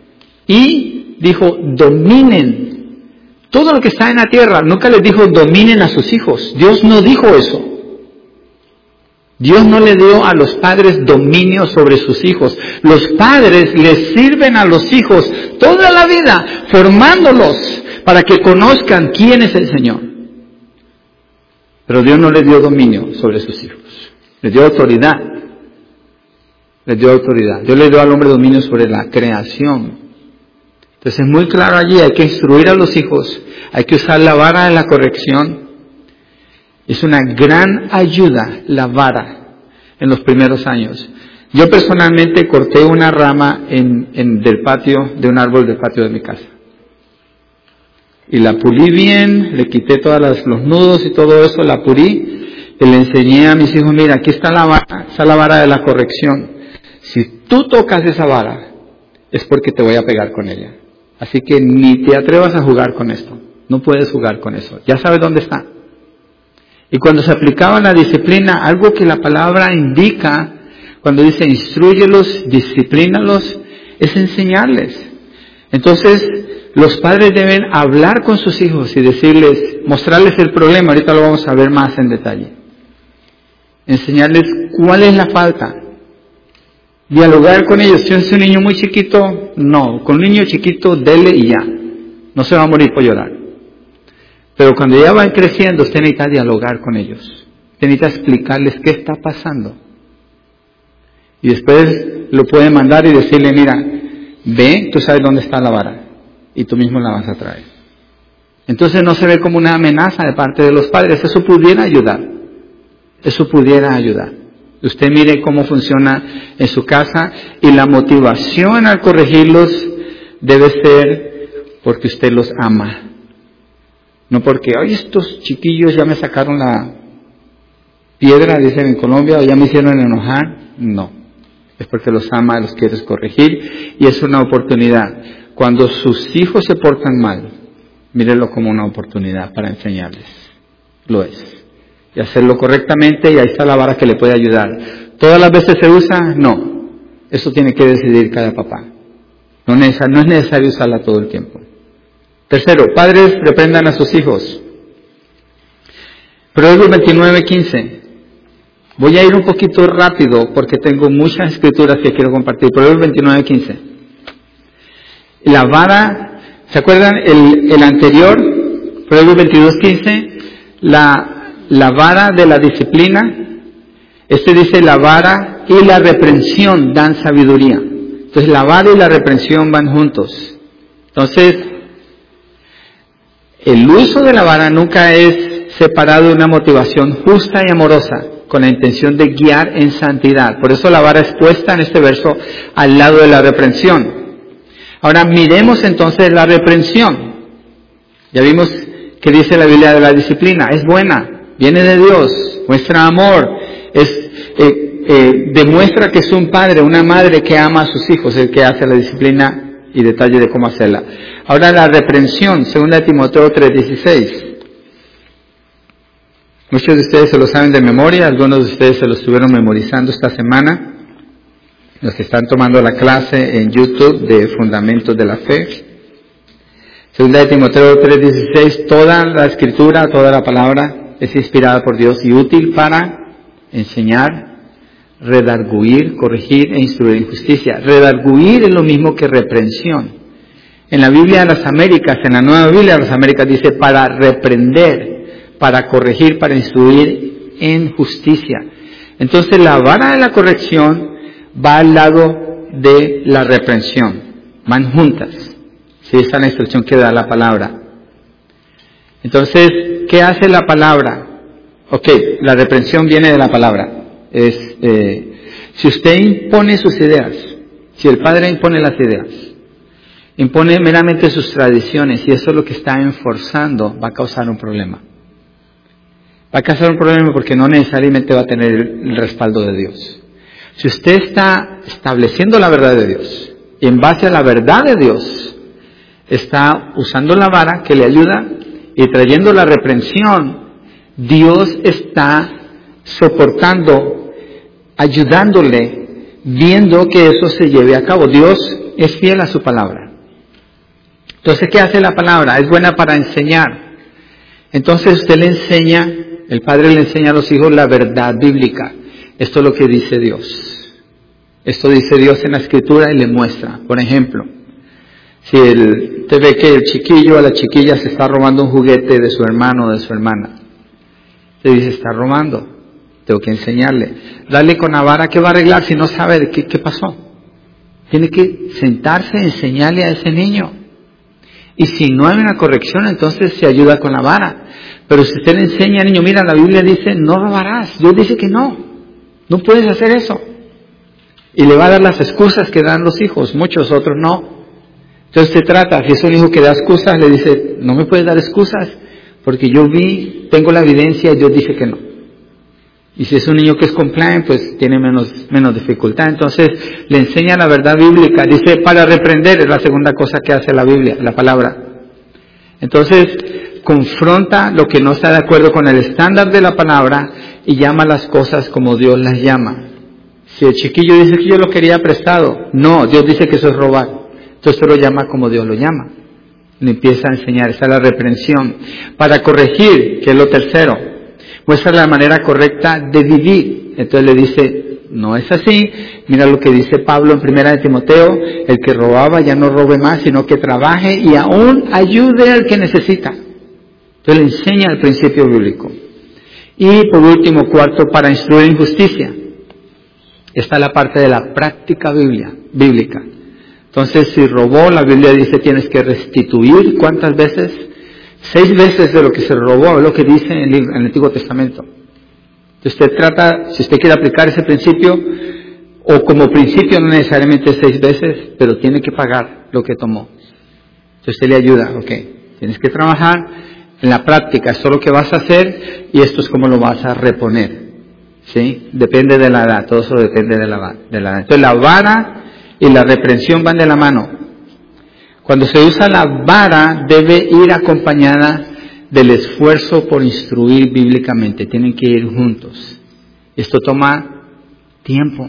S1: Y dijo, dominen todo lo que está en la tierra. Nunca les dijo, dominen a sus hijos. Dios no dijo eso. Dios no le dio a los padres dominio sobre sus hijos. Los padres les sirven a los hijos toda la vida, formándolos para que conozcan quién es el Señor. Pero Dios no les dio dominio sobre sus hijos. Les dio autoridad. Les dio autoridad. Dios le dio al hombre dominio sobre la creación. Entonces es muy claro allí, hay que instruir a los hijos, hay que usar la vara de la corrección. Es una gran ayuda la vara en los primeros años. Yo personalmente corté una rama del patio, de un árbol del patio de mi casa. Y la pulí bien, le quité todos los nudos y todo eso, la pulí. Y le enseñé a mis hijos, mira, aquí está la vara de la corrección. Si tú tocas esa vara, es porque te voy a pegar con ella. Así que ni te atrevas a jugar con esto. No puedes jugar con eso. Ya sabes dónde está. Y cuando se aplicaba la disciplina, algo que la palabra indica, cuando dice instrúyelos, disciplínalos, es enseñarles. Entonces, los padres deben hablar con sus hijos y decirles, mostrarles el problema, ahorita lo vamos a ver más en detalle. Enseñarles cuál es la falta. Dialogar con ellos. Si es un niño muy chiquito, no. Con un niño chiquito, dele y ya. No se va a morir por llorar. Pero cuando ya van creciendo, usted necesita dialogar con ellos. Usted necesita explicarles qué está pasando. Y después lo puede mandar y decirle, mira, ve, tú sabes dónde está la vara. Y tú mismo la vas a traer. Entonces no se ve como una amenaza de parte de los padres. Eso pudiera ayudar. Eso pudiera ayudar. Usted mire cómo funciona en su casa. Y la motivación al corregirlos debe ser porque usted los ama. No porque, oye, estos chiquillos ya me sacaron la piedra, dicen en Colombia, o ya me hicieron enojar. No. Es porque los ama, los quieres corregir. Y es una oportunidad. Cuando sus hijos se portan mal, mírenlo como una oportunidad para enseñarles. Lo es. Y hacerlo correctamente, y ahí está la vara que le puede ayudar. ¿Todas las veces se usa? No. Eso tiene que decidir cada papá. No es necesario usarla todo el tiempo. Tercero, padres reprendan a sus hijos. Proverbios 29:15. Voy a ir un poquito rápido porque tengo muchas escrituras que quiero compartir. Proverbios 29:15. La vara ¿Se acuerdan el anterior? Proverbios 22:15, la vara de la disciplina. Este dice la vara y la reprensión dan sabiduría. Entonces la vara y la reprensión van juntos. Entonces, el uso de la vara nunca es separado de una motivación justa y amorosa, con la intención de guiar en santidad. Por eso la vara es puesta en este verso al lado de la reprensión. Ahora miremos entonces la reprensión. Ya vimos que dice la Biblia de la disciplina. Es buena, viene de Dios, muestra amor, demuestra que es un padre, una madre que ama a sus hijos, el que hace la disciplina y detalle de cómo hacerla. Ahora la reprensión, 2 Timoteo 3:16. Muchos de ustedes se lo saben de memoria, algunos de ustedes se lo estuvieron memorizando esta semana. Los que están tomando la clase en YouTube de Fundamentos de la Fe. 2 Timoteo 3:16, toda la escritura, toda la palabra es inspirada por Dios y útil para enseñar, redarguir, corregir e instruir en justicia. Redarguir es lo mismo que reprensión. En la Biblia de las Américas, en la Nueva Biblia de las Américas dice para reprender, para corregir, para instruir en justicia. Entonces la vara de la corrección va al lado de la reprensión, van juntas. Sí, esa es la instrucción que da la palabra. Entonces, ¿qué hace la palabra? Ok, la reprensión viene de la palabra. Si usted impone sus ideas, si el padre impone las ideas, impone meramente sus tradiciones, y eso es lo que está enforzando, va a causar un problema. Va a causar un problema porque no necesariamente va a tener el respaldo de Dios. Si usted está estableciendo la verdad de Dios, y en base a la verdad de Dios, está usando la vara que le ayuda y trayendo la reprensión, Dios está soportando, ayudándole, viendo que eso se lleve a cabo. Dios es fiel a su palabra. Entonces, ¿qué hace la palabra? Es buena para enseñar. Entonces usted le enseña, el padre le enseña a los hijos la verdad bíblica. Esto es lo que dice Dios. Esto dice Dios en la Escritura y le muestra. Por ejemplo, si usted ve que el chiquillo o la chiquilla se está robando un juguete de su hermano o de su hermana, usted dice, está robando, tengo que enseñarle. Dale con la vara, ¿qué va a arreglar si no sabe de qué pasó? Tiene que sentarse y enseñarle a ese niño. Y si no hay una corrección, entonces se ayuda con la vara. Pero si usted le enseña al niño, mira, la Biblia dice, no robarás. Dios dice que no puedes hacer eso. Y le va a dar las excusas que dan los hijos, muchos otros no. Entonces se trata, si es un hijo que da excusas, le dice, no me puedes dar excusas, porque yo tengo la evidencia, Dios dice que no. Y si es un niño que es compliant, pues tiene menos dificultad. Entonces le enseña la verdad bíblica. Dice, para reprender es la segunda cosa que hace la Biblia, la palabra. Entonces confronta lo que no está de acuerdo con el estándar de la palabra y llama las cosas como Dios las llama. Si el chiquillo dice que yo lo quería prestado, no, Dios dice que eso es robar. Entonces lo llama como Dios lo llama. Le empieza a enseñar, esa es la reprensión. Para corregir, que es lo tercero, muestra la manera correcta de vivir. Entonces le dice, no es así. Mira lo que dice Pablo en 1 Timoteo, el que robaba ya no robe más, sino que trabaje y aún ayude al que necesita. Entonces le enseña el principio bíblico. Y por último, cuarto, para instruir en justicia. Esta es la parte de la práctica bíblica. Entonces, si robó, la Biblia dice tienes que restituir, ¿cuántas veces? 6 veces de lo que se robó, es lo que dice en el Antiguo Testamento. Entonces usted trata, si usted quiere aplicar ese principio, o como principio no necesariamente 6 veces, pero tiene que pagar lo que tomó. Entonces usted le ayuda, ok, tienes que trabajar en la práctica, esto es lo que vas a hacer y esto es como lo vas a reponer. ¿Sí? Depende de la edad, todo eso depende de la edad. Entonces la vara y la reprensión van de la mano. Cuando se usa la vara debe ir acompañada del esfuerzo por instruir bíblicamente, tienen que ir juntos. Esto toma tiempo.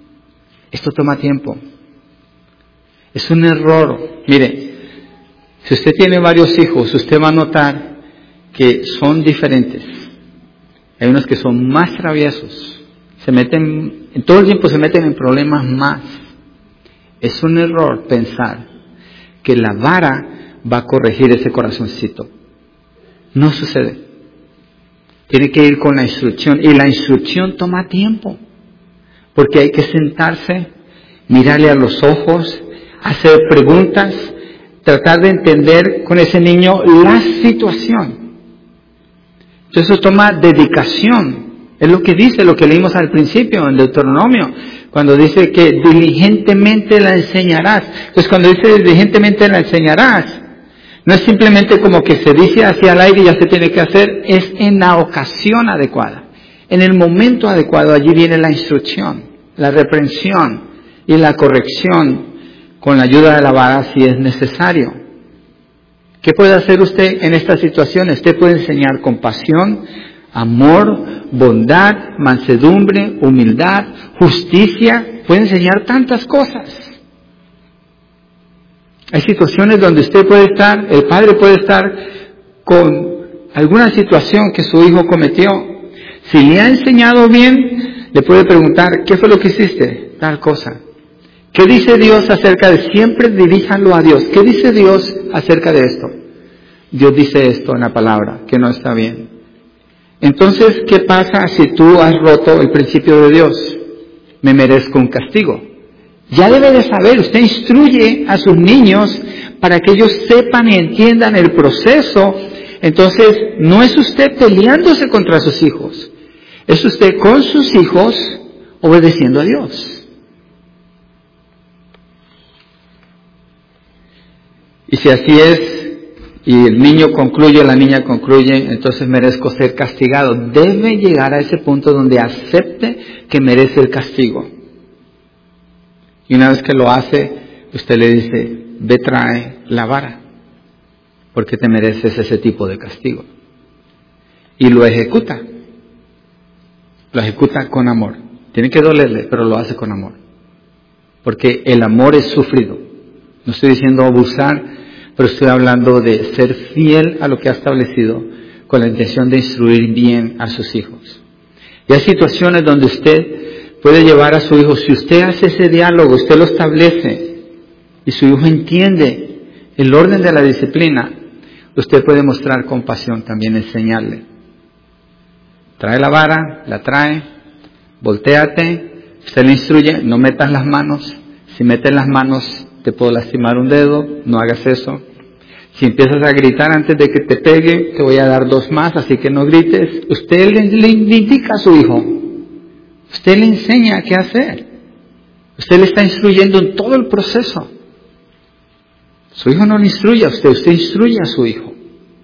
S1: Es un error. Mire, si usted tiene varios hijos, usted va a notar que son diferentes. Hay unos que son más traviesos, en todo el tiempo se meten en problemas más. Es un error pensar que la vara va a corregir ese corazoncito. No sucede. Tiene que ir con la instrucción, y la instrucción toma tiempo, porque hay que sentarse, mirarle a los ojos, hacer preguntas, tratar de entender con ese niño la situación. Entonces eso toma dedicación. Es lo que dice, lo que leímos al principio en Deuteronomio, cuando dice que diligentemente la enseñarás. Entonces cuando dice diligentemente la enseñarás, no es simplemente como que se dice hacia el aire y ya se tiene que hacer, es en la ocasión adecuada, en el momento adecuado. Allí viene la instrucción, la reprensión y la corrección con la ayuda de la vara si es necesario. ¿Qué puede hacer usted en esta situación? Usted puede enseñar compasión, amor, bondad, mansedumbre, humildad, justicia. Puede enseñar tantas cosas. Hay situaciones donde usted puede estar, el padre puede estar con alguna situación que su hijo cometió. Si le ha enseñado bien, le puede preguntar, ¿qué fue lo que hiciste? Tal cosa. ¿Qué dice Dios acerca de? Siempre diríjanlo a Dios. ¿Qué dice Dios acerca de esto? Dios dice esto en la palabra, que no está bien. Entonces, ¿qué pasa si tú has roto el principio de Dios? Me merezco un castigo. Ya debe de saber, usted instruye a sus niños para que ellos sepan y entiendan el proceso. Entonces, no es usted peleándose contra sus hijos, es usted con sus hijos obedeciendo a Dios. Y si así es, y el niño concluye, la niña concluye, entonces merezco ser castigado. Debe llegar a ese punto donde acepte que merece el castigo. Y una vez que lo hace, usted le dice, ve, trae la vara, porque te mereces ese tipo de castigo. Y lo ejecuta. Lo ejecuta con amor. Tiene que dolerle, pero lo hace con amor. Porque el amor es sufrido. No estoy diciendo abusar, pero estoy hablando de ser fiel a lo que ha establecido con la intención de instruir bien a sus hijos. Y hay situaciones donde usted puede llevar a su hijo, si usted hace ese diálogo, usted lo establece y su hijo entiende el orden de la disciplina, usted puede mostrar compasión también, enseñarle. Trae la vara, la trae, voltéate, usted le instruye, no metas las manos, si metes las manos te puedo lastimar un dedo, no hagas eso. Si empiezas a gritar antes de que te pegue, te voy a dar 2 más, así que no grites. Usted le indica a su hijo. Usted le enseña qué hacer. Usted le está instruyendo en todo el proceso. Su hijo no le instruye a usted, usted instruye a su hijo.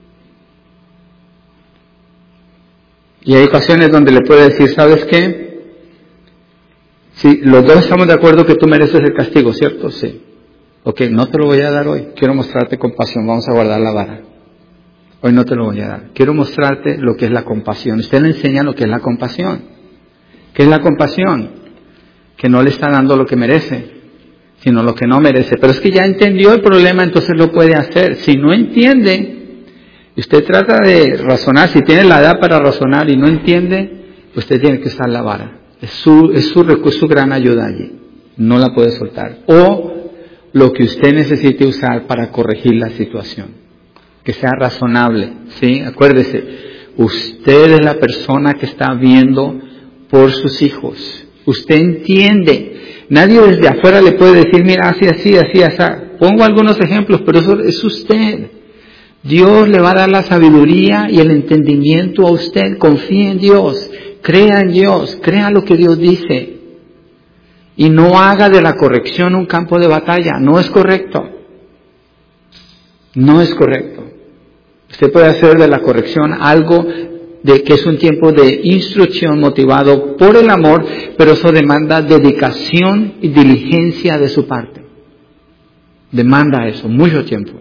S1: Y hay ocasiones donde le puede decir, ¿sabes qué? Si los dos estamos de acuerdo que tú mereces el castigo, ¿cierto? Sí. Ok, no te lo voy a dar hoy. Quiero mostrarte compasión. Vamos a guardar la vara. Hoy no te lo voy a dar. Quiero mostrarte lo que es la compasión. Usted le enseña lo que es la compasión. ¿Qué es la compasión? Que no le está dando lo que merece, sino lo que no merece. Pero es que ya entendió el problema, entonces lo puede hacer. Si no entiende, usted trata de razonar. Si tiene la edad para razonar y no entiende, usted tiene que usar la vara. Es su gran ayuda allí. No la puede soltar. O lo que usted necesite usar para corregir la situación. Que sea razonable, ¿sí? Acuérdese, usted es la persona que está viendo por sus hijos. Usted entiende. Nadie desde afuera le puede decir, mira, así. Pongo algunos ejemplos, pero eso es usted. Dios le va a dar la sabiduría y el entendimiento a usted. Confíe en Dios, crea en Dios, crea lo que Dios dice. Y no haga de la corrección un campo de batalla. No es correcto. No es correcto. Usted puede hacer de la corrección algo de que es un tiempo de instrucción motivado por el amor, pero eso demanda dedicación y diligencia de su parte. Demanda eso, mucho tiempo.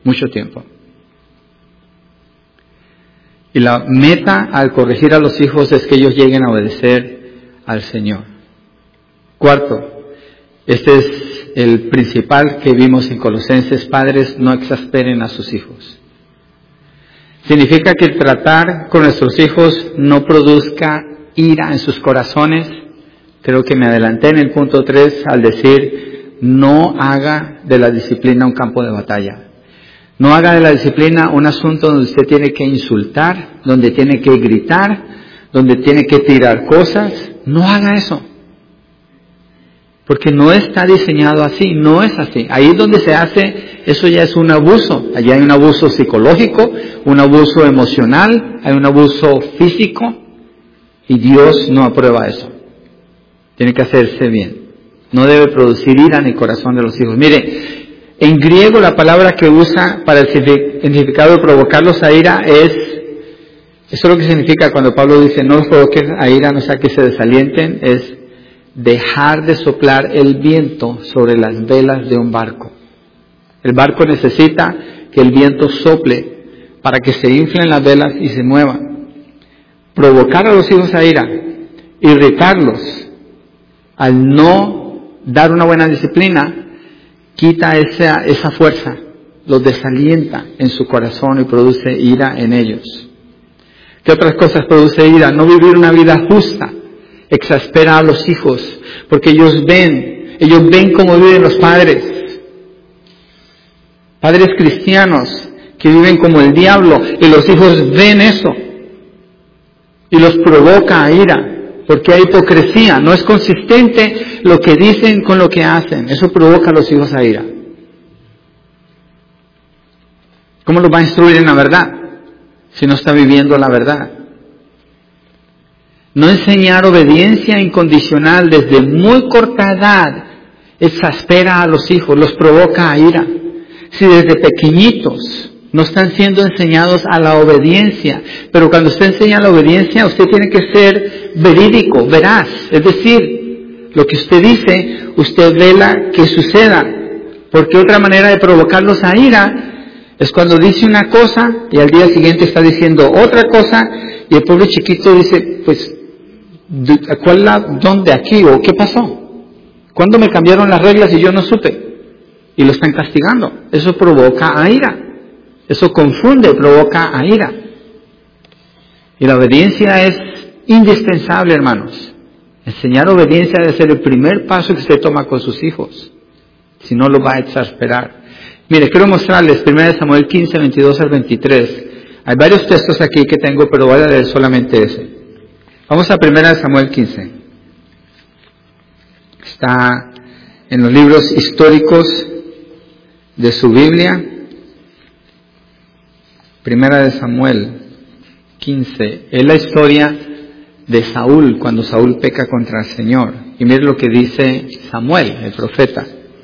S1: Y la meta al corregir a los hijos es que ellos lleguen a obedecer al Señor. Cuarto, este es el principal que vimos en Colosenses: padres, no exasperen a sus hijos. Significa que el tratar con nuestros hijos no produzca ira en sus corazones. Creo que me adelanté en el punto 3 al decir, no haga de la disciplina un campo de batalla. No haga de la disciplina un asunto donde usted tiene que insultar, donde tiene que gritar, donde tiene que tirar cosas. No haga eso. Porque no está diseñado así, no es así. Ahí es donde se hace, eso ya es un abuso. Allá hay un abuso psicológico, un abuso emocional, hay un abuso físico. Y Dios no aprueba eso. Tiene que hacerse bien. No debe producir ira en el corazón de los hijos. Mire, en griego la palabra que usa para el significado de provocarlos a ira es, eso es lo que significa cuando Pablo dice no los provoques a ira, no sea que se desalienten, es dejar de soplar el viento sobre las velas de un barco. El barco necesita que el viento sople para que se inflen las velas y se muevan. Provocar a los hijos a ira, irritarlos, al no dar una buena disciplina, quita esa fuerza, los desalienta en su corazón y produce ira en ellos. ¿Qué otras cosas produce ira? No vivir una vida justa. Exaspera a los hijos, porque ellos ven cómo viven los padres. Padres cristianos que viven como el diablo, y los hijos ven eso, y los provoca a ira, porque hay hipocresía, no es consistente lo que dicen con lo que hacen, eso provoca a los hijos a ira. ¿Cómo los va a instruir en la verdad, si no está viviendo la verdad? No enseñar obediencia incondicional desde muy corta edad exaspera a los hijos, los provoca a ira. Si desde pequeñitos no están siendo enseñados a la obediencia, pero cuando usted enseña la obediencia, usted tiene que ser verídico, veraz, es decir, lo que usted dice, usted vela que suceda, porque otra manera de provocarlos a ira es cuando dice una cosa y al día siguiente está diciendo otra cosa y el pobre chiquito dice, pues, ¿dónde? ¿Aquí? ¿O qué pasó? ¿Cuándo me cambiaron las reglas y yo no supe? Y lo están castigando. Eso provoca a ira. Eso confunde, provoca a ira. Y la obediencia es indispensable, hermanos. Enseñar obediencia debe ser el primer paso que usted toma con sus hijos. Si no, lo va a exasperar. Mire, quiero mostrarles 1 Samuel 15, 22 al 23. Hay varios textos aquí que tengo, pero voy a leer solamente ese. Vamos a 1 Samuel 15. Está en los libros históricos de su Biblia. 1 Samuel 15. Es la historia de Saúl, cuando Saúl peca contra el Señor. Y mire lo que dice Samuel, el profeta.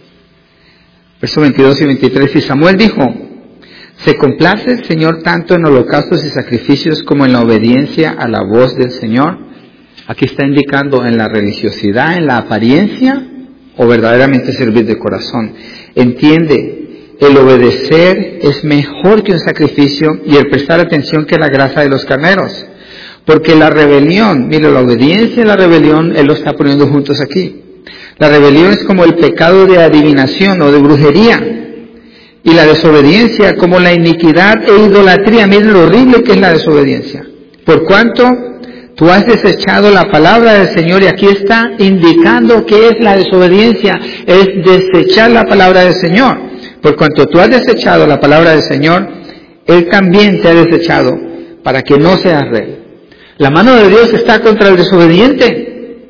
S1: Versos 22 y 23. Y Samuel dijo: ¿se complace el Señor tanto en holocaustos y sacrificios como en la obediencia a la voz del Señor? Aquí está indicando en la religiosidad, en la apariencia, o verdaderamente servir de corazón. Entiende, el obedecer es mejor que un sacrificio y el prestar atención que la grasa de los carneros. Porque la rebelión, mire, la obediencia y la rebelión, él lo está poniendo juntos aquí. La rebelión es como el pecado de adivinación o de brujería. Y la desobediencia como la iniquidad e idolatría. Miren lo horrible que es la desobediencia. Por cuanto tú has desechado la palabra del Señor, y aquí está indicando qué es la desobediencia, es desechar la palabra del Señor. Por cuanto tú has desechado la palabra del Señor, Él también te ha desechado para que no seas rey. La mano de Dios está contra el desobediente.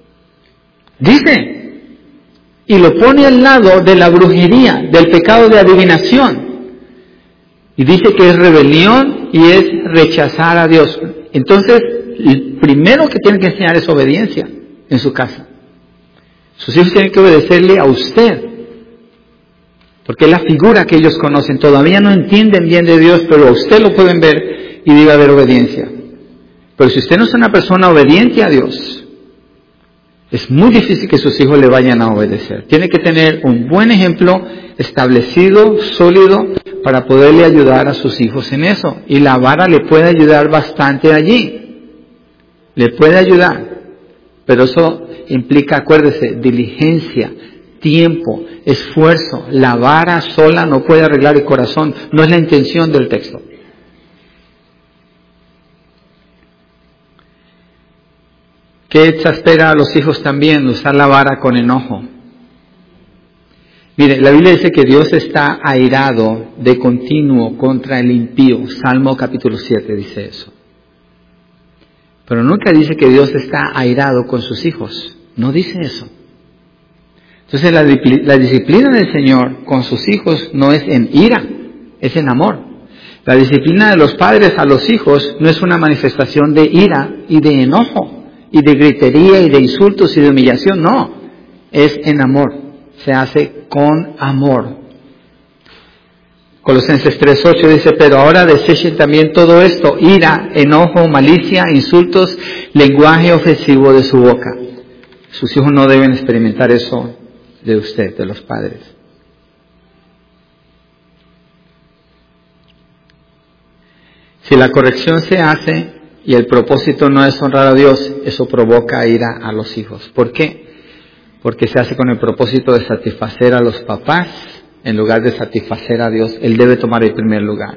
S1: Dice. Y lo pone al lado de la brujería, del pecado de adivinación. Y dice que es rebelión y es rechazar a Dios. Entonces, el primero que tiene que enseñar es obediencia en su casa. Sus hijos tienen que obedecerle a usted, porque es la figura que ellos conocen. Todavía no entienden bien de Dios, pero a usted lo pueden ver y debe haber obediencia. Pero si usted no es una persona obediente a Dios, es muy difícil que sus hijos le vayan a obedecer. Tiene que tener un buen ejemplo establecido, sólido, para poderle ayudar a sus hijos en eso. Y la vara le puede ayudar bastante allí. Le puede ayudar. Pero eso implica, acuérdese, diligencia, tiempo, esfuerzo. La vara sola no puede arreglar el corazón. No es la intención del texto. ¿Qué exaspera a los hijos también? Usar la vara con enojo. Mire, la Biblia dice que Dios está airado de continuo contra el impío. Salmo capítulo 7 dice eso. Pero nunca dice que Dios está airado con sus hijos. No dice eso. Entonces la disciplina del Señor con sus hijos no es en ira, es en amor. La disciplina de los padres a los hijos no es una manifestación de ira y de enojo y de gritería y de insultos y de humillación. No, es en amor. Se hace con amor. Colosenses 3:8 dice, pero ahora desechen también todo esto, ira, enojo, malicia, insultos, lenguaje ofensivo de su boca. Sus hijos no deben experimentar eso de usted, de los padres. Si la corrección se hace y el propósito no es honrar a Dios, eso provoca ira a los hijos. ¿Por qué? Porque se hace con el propósito de satisfacer a los papás en lugar de satisfacer a Dios. Él debe tomar el primer lugar.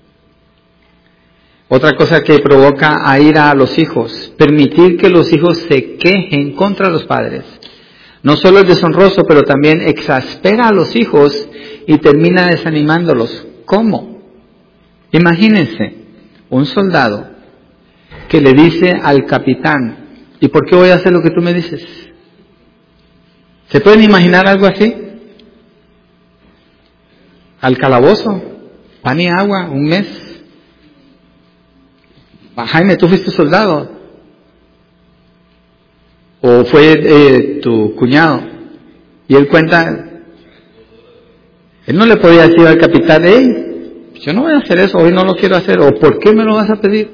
S1: Otra cosa que provoca a ira a los hijos, permitir que los hijos se quejen contra los padres. No solo es deshonroso, pero también exaspera a los hijos y termina desanimándolos. ¿Cómo? Imagínense un soldado que le dice al capitán, ¿y por qué voy a hacer lo que tú me dices? ¿Se pueden imaginar algo así? Al calabozo, pan y agua, un mes. Jaime, ¿tú fuiste soldado? ¿O fue tu cuñado? Y él cuenta, él no le podía decir al capitán, yo no voy a hacer eso, hoy no lo quiero hacer, o ¿por qué me lo vas a pedir?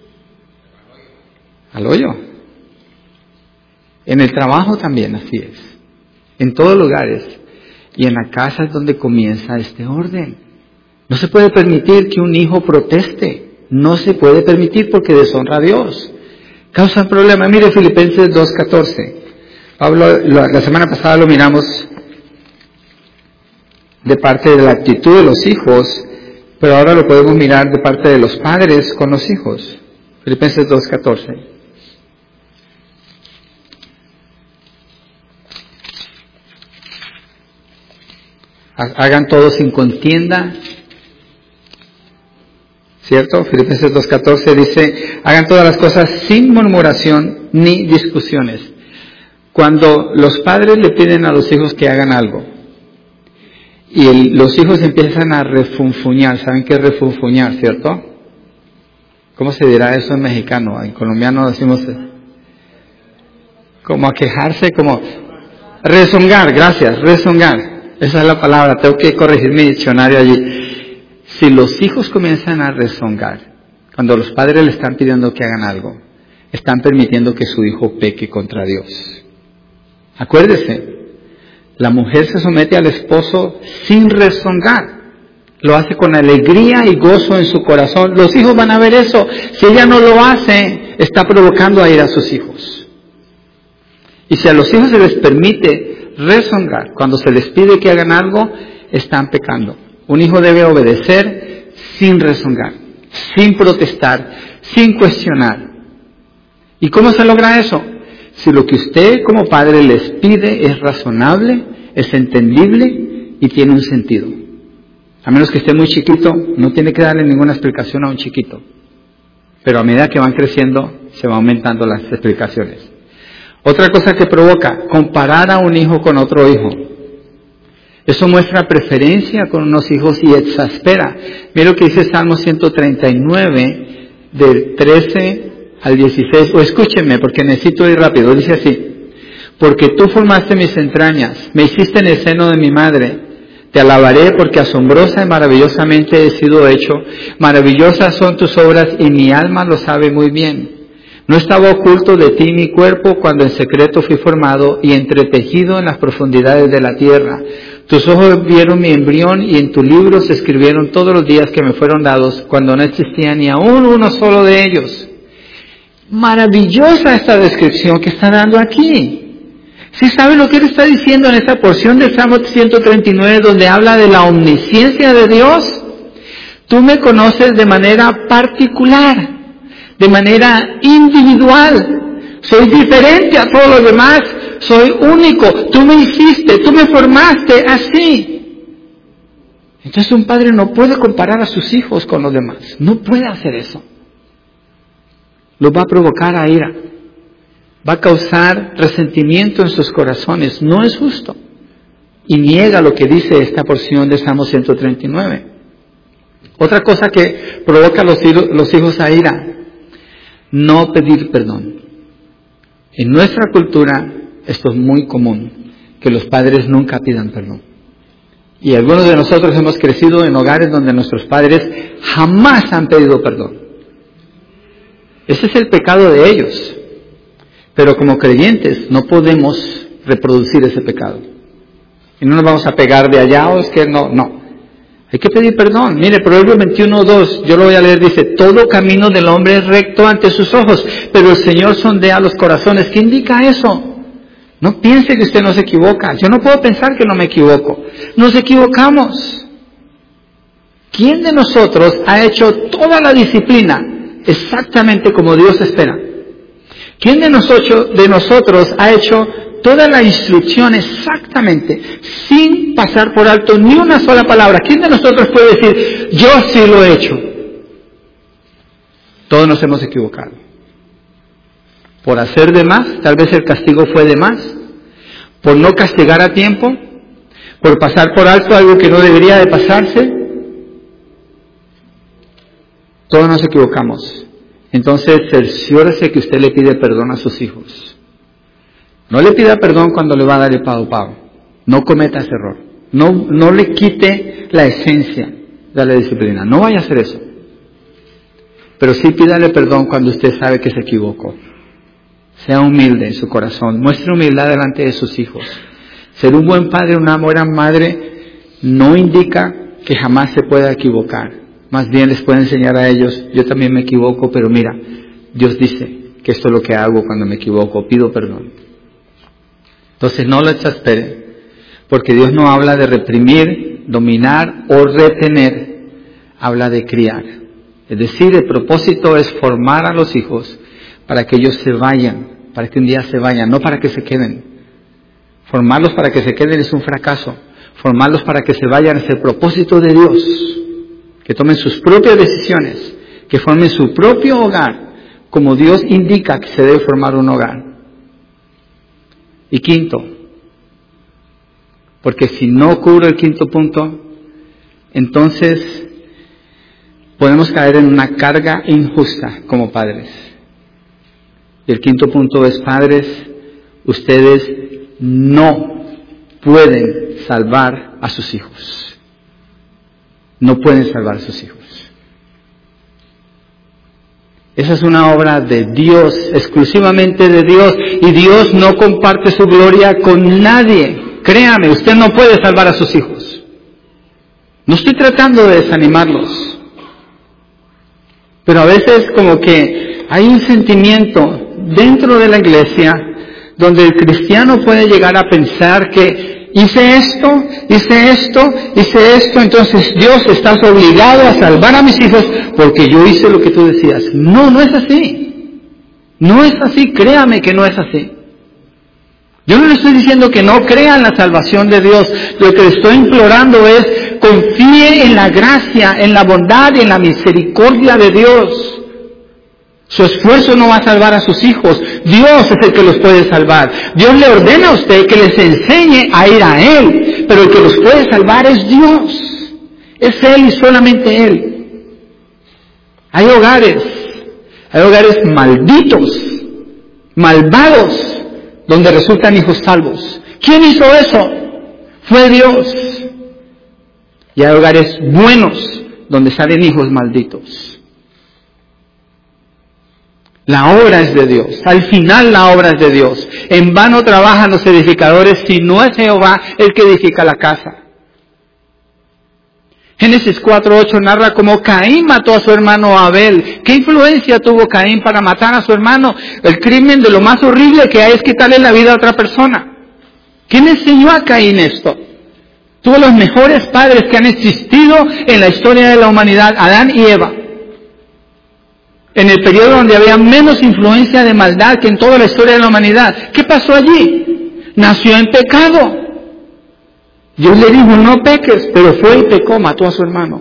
S1: Al hoyo. En el trabajo también así es. En todos lugares. Y en la casa es donde comienza este orden. No se puede permitir que un hijo proteste. No se puede permitir porque deshonra a Dios. Causa problema. Mire Filipenses 2:14. Pablo, la semana pasada lo miramos de parte de la actitud de los hijos, pero ahora lo podemos mirar de parte de los padres con los hijos. Filipenses 2:14. Hagan todo sin contienda, ¿cierto? Filipenses 2:14 dice, hagan todas las cosas sin murmuración ni discusiones. Cuando los padres le piden a los hijos que hagan algo y los hijos empiezan a refunfuñar, ¿saben qué es refunfuñar, cierto? ¿Cómo se dirá eso en mexicano? En colombiano decimos como a quejarse, como rezongar, gracias, rezongar. Esa es la palabra, tengo que corregir mi diccionario allí. Si los hijos comienzan a rezongar, cuando los padres le están pidiendo que hagan algo, están permitiendo que su hijo peque contra Dios. Acuérdese, la mujer se somete al esposo sin rezongar. Lo hace con alegría y gozo en su corazón. Los hijos van a ver eso. Si ella no lo hace, está provocando a ir a sus hijos. Y si a los hijos se les permite rezongar, cuando se les pide que hagan algo, están pecando. Un hijo debe obedecer sin rezongar, sin protestar, sin cuestionar. ¿Y cómo se logra eso? Si lo que usted como padre les pide es razonable, es entendible y tiene un sentido. A menos que esté muy chiquito, no tiene que darle ninguna explicación a un chiquito. Pero a medida que van creciendo, se van aumentando las explicaciones. Otra cosa que provoca, comparar a un hijo con otro hijo. Eso muestra preferencia con unos hijos y exaspera. Mira lo que dice Salmo 139, del 13 al 16. O escúchenme, porque necesito ir rápido. Dice así, porque tú formaste mis entrañas, me hiciste en el seno de mi madre. Te alabaré porque asombrosa y maravillosamente he sido hecho. Maravillosas son tus obras y mi alma lo sabe muy bien. No estaba oculto de ti mi cuerpo cuando en secreto fui formado y entretejido en las profundidades de la tierra. Tus ojos vieron mi embrión y en tu libro se escribieron todos los días que me fueron dados cuando no existía ni aún uno solo de ellos. Maravillosa esta descripción que está dando aquí. ¿Sí sabe lo que él está diciendo en esta porción del Salmo 139 donde habla de la omnisciencia de Dios? Tú me conoces de manera particular. De manera individual. Soy diferente a todos los demás. soy único, tú me hiciste, tú me formaste así. Entonces un padre no puede comparar a sus hijos con los demás, no puede hacer eso. Los va a provocar a ira, va a causar resentimiento en sus corazones, no es justo. Y niega lo que dice esta porción de Salmo 139. Otra cosa que provoca a los hijos a ira, no pedir perdón. En nuestra cultura esto es muy común, que los padres nunca pidan perdón. Y algunos de nosotros hemos crecido en hogares donde nuestros padres jamás han pedido perdón. Ese es el pecado de ellos. Pero como creyentes no podemos reproducir ese pecado. Y no nos vamos a pegar de allá, o es que no. Hay que pedir perdón. Mire, Proverbios 21:2, yo lo voy a leer, dice, todo camino del hombre es recto ante sus ojos, pero el Señor sondea los corazones. ¿Qué indica eso? No piense que usted no se equivoca. Yo no puedo pensar que no me equivoco. Nos equivocamos. ¿Quién de nosotros ha hecho toda la disciplina exactamente como Dios espera? ¿Quién de nosotros ha hecho toda la instrucción exactamente, sin pasar por alto ni una sola palabra? ¿Quién de nosotros puede decir, yo sí lo he hecho? Todos nos hemos equivocado. Por hacer de más, tal vez el castigo fue de más, por no castigar a tiempo, por pasar por alto algo que no debería de pasarse. Todos nos equivocamos. Entonces, cerciórese que usted le pide perdón a sus hijos. No le pida perdón cuando le va a dar el pago. No cometa ese error. No le quite la esencia de la disciplina. No vaya a hacer eso. Pero sí pídale perdón cuando usted sabe que se equivocó. Sea humilde en su corazón. Muestre humildad delante de sus hijos. Ser un buen padre, una buena madre, no indica que jamás se pueda equivocar. Más bien les puede enseñar a ellos, yo también me equivoco, pero mira, Dios dice que esto es lo que hago cuando me equivoco, pido perdón. Entonces no lo exaspere, porque Dios no habla de reprimir, dominar o retener, habla de criar. Es decir, el propósito es formar a los hijos para que ellos se vayan, para que un día se vayan, no para que se queden. Formarlos para que se queden es un fracaso. Formarlos para que se vayan es el propósito de Dios. Que tomen sus propias decisiones, que formen su propio hogar, como Dios indica que se debe formar un hogar. Y quinto, porque si no cubro el quinto punto, entonces podemos caer en una carga injusta como padres. Y el quinto punto es, padres, ustedes no pueden salvar a sus hijos. No pueden salvar a sus hijos. Esa es una obra de Dios, exclusivamente de Dios, y Dios no comparte su gloria con nadie. Créame, usted no puede salvar a sus hijos. No estoy tratando de desanimarlos, pero a veces como que hay un sentimiento dentro de la iglesia donde el cristiano puede llegar a pensar que hice esto, entonces Dios, estás obligado a salvar a mis hijos porque yo hice lo que tú decías. No es así. No es así, créame que no es así. Yo no le estoy diciendo que no crea en la salvación de Dios. Lo que le estoy implorando es, confíe en la gracia, en la bondad y en la misericordia de Dios. Su esfuerzo no va a salvar a sus hijos. Dios es el que los puede salvar. Dios le ordena a usted que les enseñe a ir a Él, pero el que los puede salvar es Dios. Es Él y solamente Él. Hay hogares malditos, malvados, donde resultan hijos salvos. ¿Quién hizo eso? Fue Dios. Y hay hogares buenos, donde salen hijos malditos. La obra es de Dios. Al final la obra es de Dios. En vano trabajan los edificadores si no es Jehová el que edifica la casa. Génesis 4:8 narra cómo Caín mató a su hermano Abel. ¿Qué influencia tuvo Caín para matar a su hermano? El crimen de lo más horrible que hay es quitarle la vida a otra persona. ¿Quién enseñó a Caín esto? Tuvo los mejores padres que han existido en la historia de la humanidad, Adán y Eva. En el periodo donde había menos influencia de maldad que en toda la historia de la humanidad. ¿Qué pasó allí? nació en pecado. Dios le dijo, no peques, pero fue y pecó, mató a su hermano.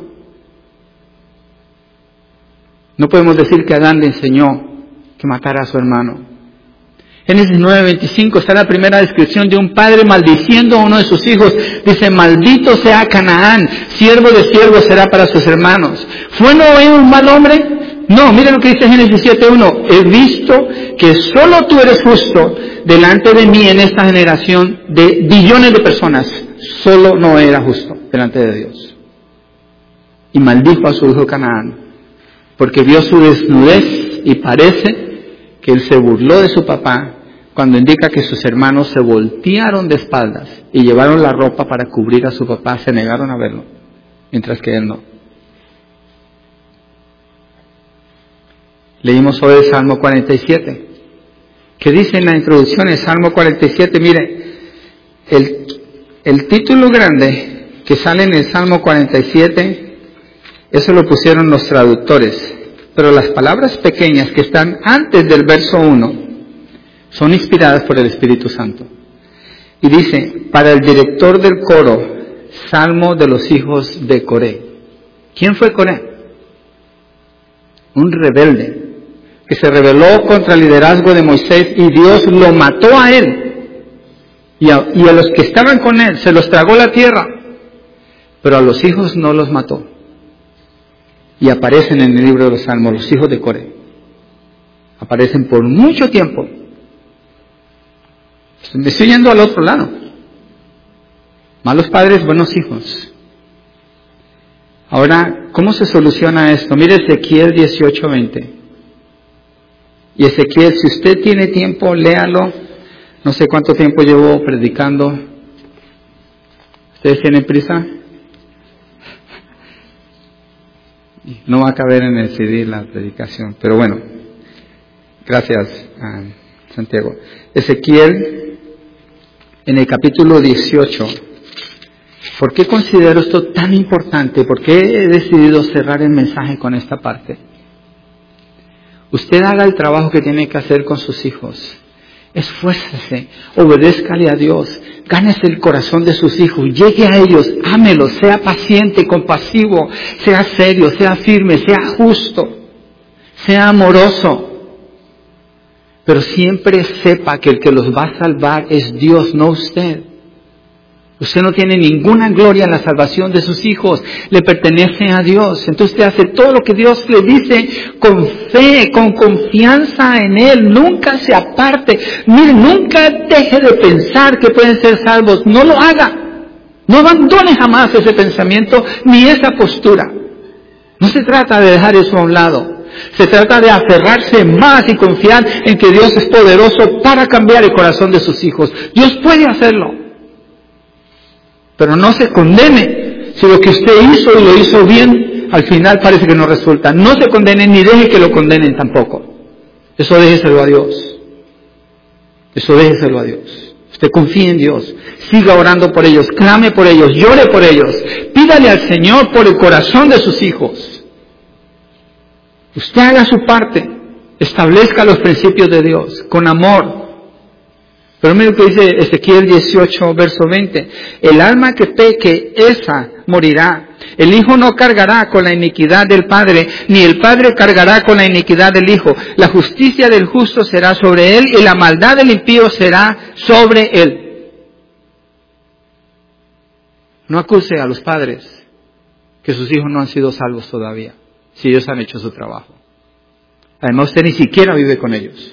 S1: No podemos decir que Adán le enseñó que matara a su hermano. Génesis 9:25 está la primera descripción de un padre maldiciendo a uno de sus hijos. Dice, maldito sea Canaán, siervo de siervo será para sus hermanos. ¿Fue Noé un mal hombre? No, mira lo que dice Génesis 7:1. He visto que solo tú eres justo delante de mí en esta generación de billones de personas. Solo Noé era justo delante de Dios. Y maldijo a su hijo Canaán, porque vio su desnudez y parece que él se burló de su papá cuando indica que sus hermanos se voltearon de espaldas y llevaron la ropa para cubrir a su papá, se negaron a verlo, mientras que él no. Leímos hoy el Salmo 47, que dice en la introducción, el Salmo 47, mire, el título grande que sale en el Salmo 47, eso lo pusieron los traductores, pero las palabras pequeñas que están antes del verso 1 son inspiradas por el Espíritu Santo. Y dice, para el director del coro, Salmo de los hijos de Coré. ¿Quién fue Coré? Un rebelde que se rebeló contra el liderazgo de Moisés y Dios lo mató a él. Y a los que estaban con él se los tragó la tierra, pero a los hijos no los mató. Y aparecen en el libro de los Salmos, los hijos de Coré. Aparecen por mucho tiempo. Me estoy yendo al otro lado. Malos padres, buenos hijos. Ahora, ¿cómo se soluciona esto? Mire Ezequiel 18:20. Y Ezequiel, si usted tiene tiempo, léalo. No sé cuánto tiempo llevo predicando. ¿Ustedes tienen prisa? No va a caber en el CD la predicación, pero bueno, gracias a Santiago. Ezequiel, en el capítulo 18, ¿por qué considero esto tan importante? ¿Por qué he decidido cerrar el mensaje con esta parte? Usted haga el trabajo que tiene que hacer con sus hijos. Esfuércese, obedézcale a Dios, gánese el corazón de sus hijos, llegue a ellos, ámelos, sea paciente, compasivo, sea serio, sea firme, sea justo, sea amoroso. Pero siempre sepa que el que los va a salvar es Dios, no usted. Usted no tiene ninguna gloria en la salvación de sus hijos, le pertenece a Dios. Entonces usted hace todo lo que Dios le dice con fe, con confianza en Él. Nunca se aparte. Mire, nunca deje de pensar que pueden ser salvos. No lo haga. No abandone jamás ese pensamiento ni esa postura. No se trata de dejar eso a un lado. Se trata de aferrarse más y confiar en que Dios es poderoso para cambiar el corazón de sus hijos. Dios puede hacerlo. Pero no se condene si lo que usted hizo y lo hizo bien, al final parece que no resulta. No se condene ni deje que lo condenen tampoco. Eso déjeselo a Dios. Eso déjeselo a Dios. Usted confíe en Dios. Siga orando por ellos. Clame por ellos. Llore por ellos. Pídale al Señor por el corazón de sus hijos. Usted haga su parte. Establezca los principios de Dios con amor. Pero mire lo que dice Ezequiel 18, verso 20. El alma que peque, esa morirá. El hijo no cargará con la iniquidad del padre, ni el padre cargará con la iniquidad del hijo. La justicia del justo será sobre él, y la maldad del impío será sobre él. No acuse a los padres que sus hijos no han sido salvos todavía, si ellos han hecho su trabajo. Además, usted ni siquiera vive con ellos.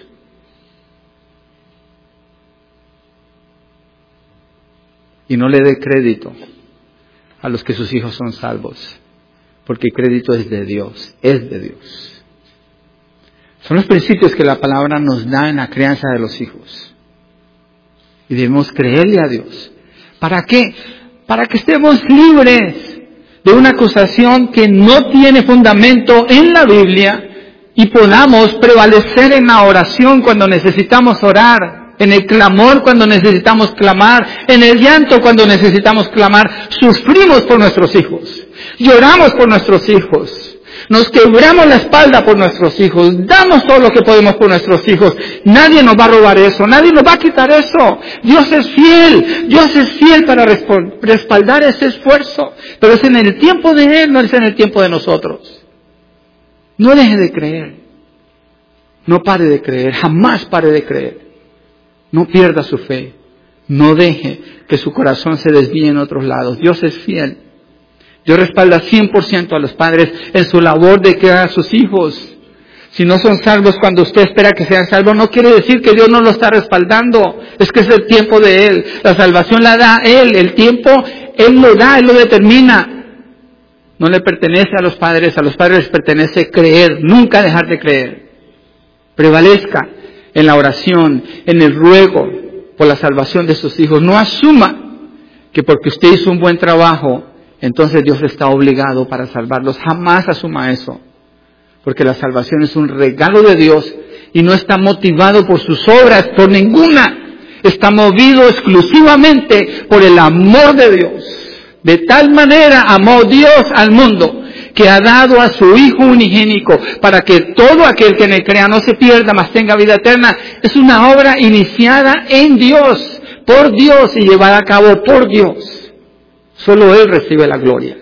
S1: Y no le dé crédito a los que sus hijos son salvos, porque el crédito es de Dios, es de Dios. Son los principios que la palabra nos da en la crianza de los hijos. Y debemos creerle a Dios. ¿Para qué? Para que estemos libres de una acusación que no tiene fundamento en la Biblia y podamos prevalecer en la oración cuando necesitamos orar. En el clamor cuando necesitamos clamar, en el llanto cuando necesitamos clamar. Sufrimos por nuestros hijos, lloramos por nuestros hijos, Nos quebramos la espalda por nuestros hijos. Damos todo lo que podemos por nuestros hijos. Nadie nos va a robar eso. Nadie nos va a quitar eso. Dios es fiel. Dios es fiel para respaldar ese esfuerzo. Pero es en el tiempo de Él, no es en el tiempo de nosotros. No deje de creer. No pare de creer. Jamás pare de creer. No pierda su fe. No deje que su corazón se desvíe en otros lados. Dios es fiel. Dios respalda 100% a los padres en su labor de criar a sus hijos. Si no son salvos cuando usted espera que sean salvos, no quiere decir que Dios no lo está respaldando. Es que es el tiempo de Él. La salvación la da Él. El tiempo Él lo da, Él lo determina. No le pertenece a los padres les pertenece creer, nunca dejar de creer. Prevalezca en la oración, en el ruego por la salvación de sus hijos. No asuma que porque usted hizo un buen trabajo, entonces Dios está obligado para salvarlos. Jamás asuma eso. Porque la salvación es un regalo de Dios y no está motivado por sus obras, por ninguna. Está movido exclusivamente por el amor de Dios. De tal manera amó Dios al mundo que ha dado a su Hijo unigénico para que todo aquel que en él crea no se pierda, mas tenga vida eterna. Es una obra iniciada en Dios, por Dios y llevada a cabo por Dios. Solo Él recibe la gloria.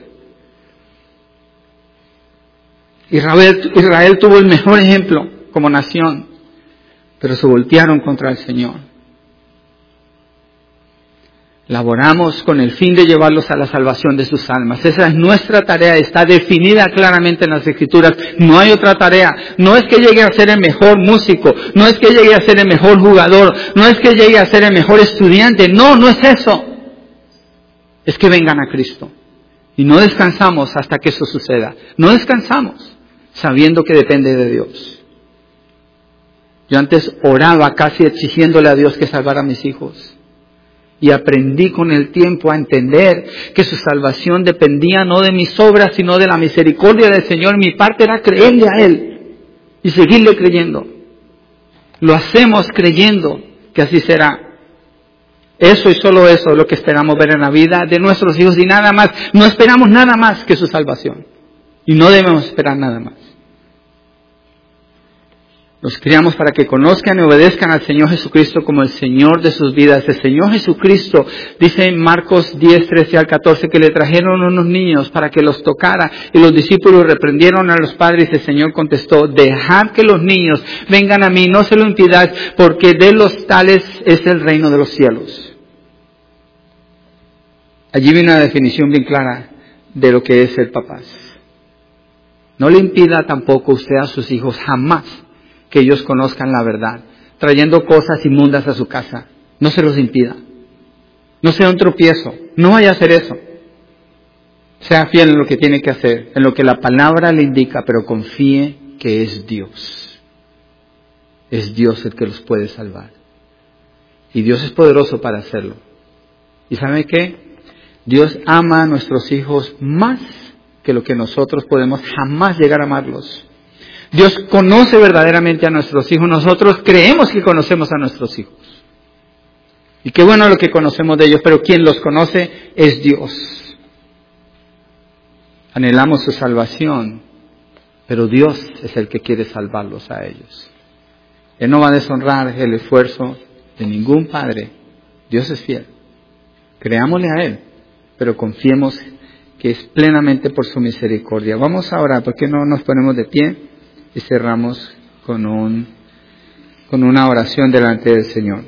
S1: Israel tuvo el mejor ejemplo como nación, pero se voltearon contra el Señor. Laboramos con el fin de llevarlos a la salvación de sus almas. Esa es nuestra tarea, está definida claramente en las Escrituras. No hay otra tarea. No es que llegue a ser el mejor músico, no es que llegue a ser el mejor jugador, no es que llegue a ser el mejor estudiante. No, no es eso. Es que vengan a Cristo. Y no descansamos hasta que eso suceda. No descansamos, sabiendo que depende de Dios. Yo antes oraba casi exigiéndole a Dios que salvara a mis hijos. Y aprendí con el tiempo a entender que su salvación dependía no de mis obras, sino de la misericordia del Señor. Mi parte era creerle a Él y seguirle creyendo. Lo hacemos creyendo que así será. Eso y solo eso es lo que esperamos ver en la vida de nuestros hijos y nada más. No esperamos nada más que su salvación. Y no debemos esperar nada más. Los criamos para que conozcan y obedezcan al Señor Jesucristo como el Señor de sus vidas. El Señor Jesucristo, dice en Marcos 10, 13 al 14, que le trajeron unos niños para que los tocara. Y los discípulos reprendieron a los padres y el Señor contestó: dejad que los niños vengan a mí, no se lo impidáis, porque de los tales es el reino de los cielos. Allí viene una definición bien clara de lo que es ser papás. No le impida tampoco usted a sus hijos jamás que ellos conozcan la verdad, trayendo cosas inmundas a su casa. No se los impida. No sea un tropiezo. No vaya a hacer eso. Sea fiel en lo que tiene que hacer, en lo que la palabra le indica, pero confíe que es Dios. Es Dios el que los puede salvar. Y Dios es poderoso para hacerlo. ¿Y sabe qué? Dios ama a nuestros hijos más que lo que nosotros podemos jamás llegar a amarlos. Dios conoce verdaderamente a nuestros hijos. Nosotros creemos que conocemos a nuestros hijos. Y qué bueno lo que conocemos de ellos, pero quien los conoce es Dios. Anhelamos su salvación, pero Dios es el que quiere salvarlos a ellos. Él no va a deshonrar el esfuerzo de ningún padre. Dios es fiel. Creámosle a Él, pero confiemos que es plenamente por su misericordia. Vamos a orar. ¿Por qué no nos ponemos de pie y cerramos con una oración delante del Señor?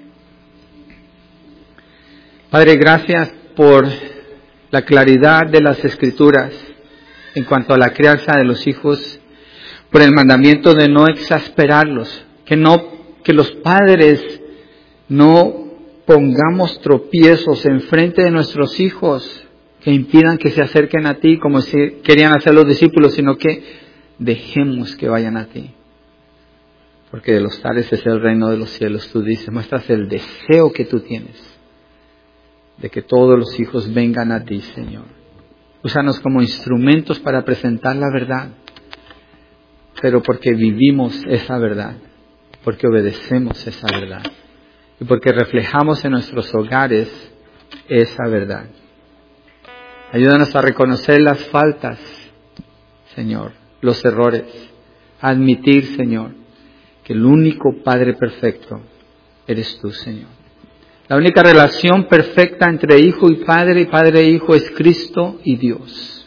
S1: Padre, gracias por la claridad de las Escrituras en cuanto a la crianza de los hijos, por el mandamiento de no exasperarlos, que los padres no pongamos tropiezos enfrente de nuestros hijos que impidan que se acerquen a ti como si querían hacer los discípulos, sino que dejemos que vayan a ti. Porque de los tales es el reino de los cielos. Tú dices, muestras el deseo que tú tienes de que todos los hijos vengan a ti, Señor. Úsanos como instrumentos para presentar la verdad, pero porque vivimos esa verdad, porque obedecemos esa verdad y porque reflejamos en nuestros hogares esa verdad. Ayúdanos a reconocer las faltas, Señor, los errores, admitir, Señor, que el único Padre perfecto eres tú, Señor. La única relación perfecta entre hijo y padre e hijo es Cristo y Dios.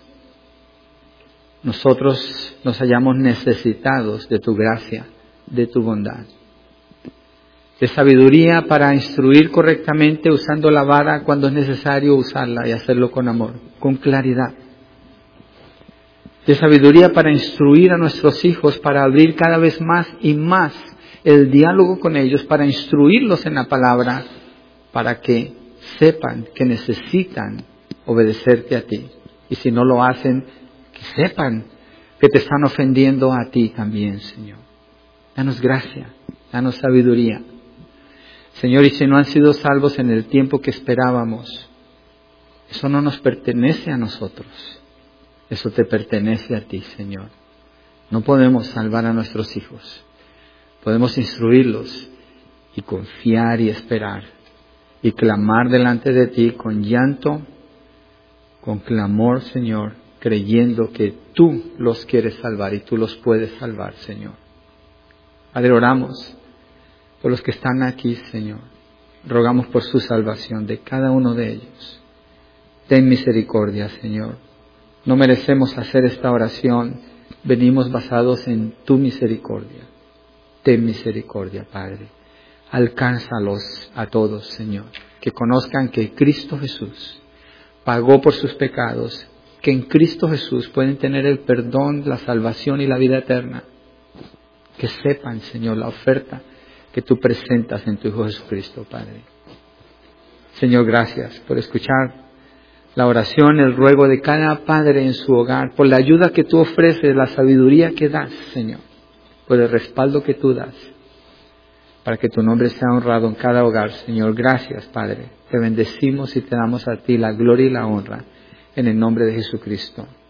S1: Nosotros nos hallamos necesitados de tu gracia, de tu bondad, de sabiduría para instruir correctamente usando la vara cuando es necesario usarla y hacerlo con amor, con claridad. De sabiduría para instruir a nuestros hijos, para abrir cada vez más y más el diálogo con ellos, para instruirlos en la palabra, para que sepan que necesitan obedecerte a ti. Y si no lo hacen, que sepan que te están ofendiendo a ti también, Señor. Danos gracia, danos sabiduría. Señor, y si no han sido salvos en el tiempo que esperábamos, eso no nos pertenece a nosotros. Eso te pertenece a ti, Señor. No podemos salvar a nuestros hijos. Podemos instruirlos y confiar y esperar y clamar delante de ti con llanto, con clamor, Señor, creyendo que tú los quieres salvar y tú los puedes salvar, Señor. Padre, oramos por los que están aquí, Señor. Rogamos por su salvación de cada uno de ellos. Ten misericordia, Señor. No merecemos hacer esta oración. Venimos basados en tu misericordia. Ten misericordia, Padre. Alcánzalos a todos, Señor. Que conozcan que Cristo Jesús pagó por sus pecados. Que en Cristo Jesús pueden tener el perdón, la salvación y la vida eterna. Que sepan, Señor, la oferta que tú presentas en tu Hijo Jesucristo, Padre. Señor, gracias por escuchar la oración, el ruego de cada padre en su hogar, por la ayuda que tú ofreces, la sabiduría que das, Señor, por el respaldo que tú das, para que tu nombre sea honrado en cada hogar, Señor. Gracias, Padre. Te bendecimos y te damos a ti la gloria y la honra, en el nombre de Jesucristo.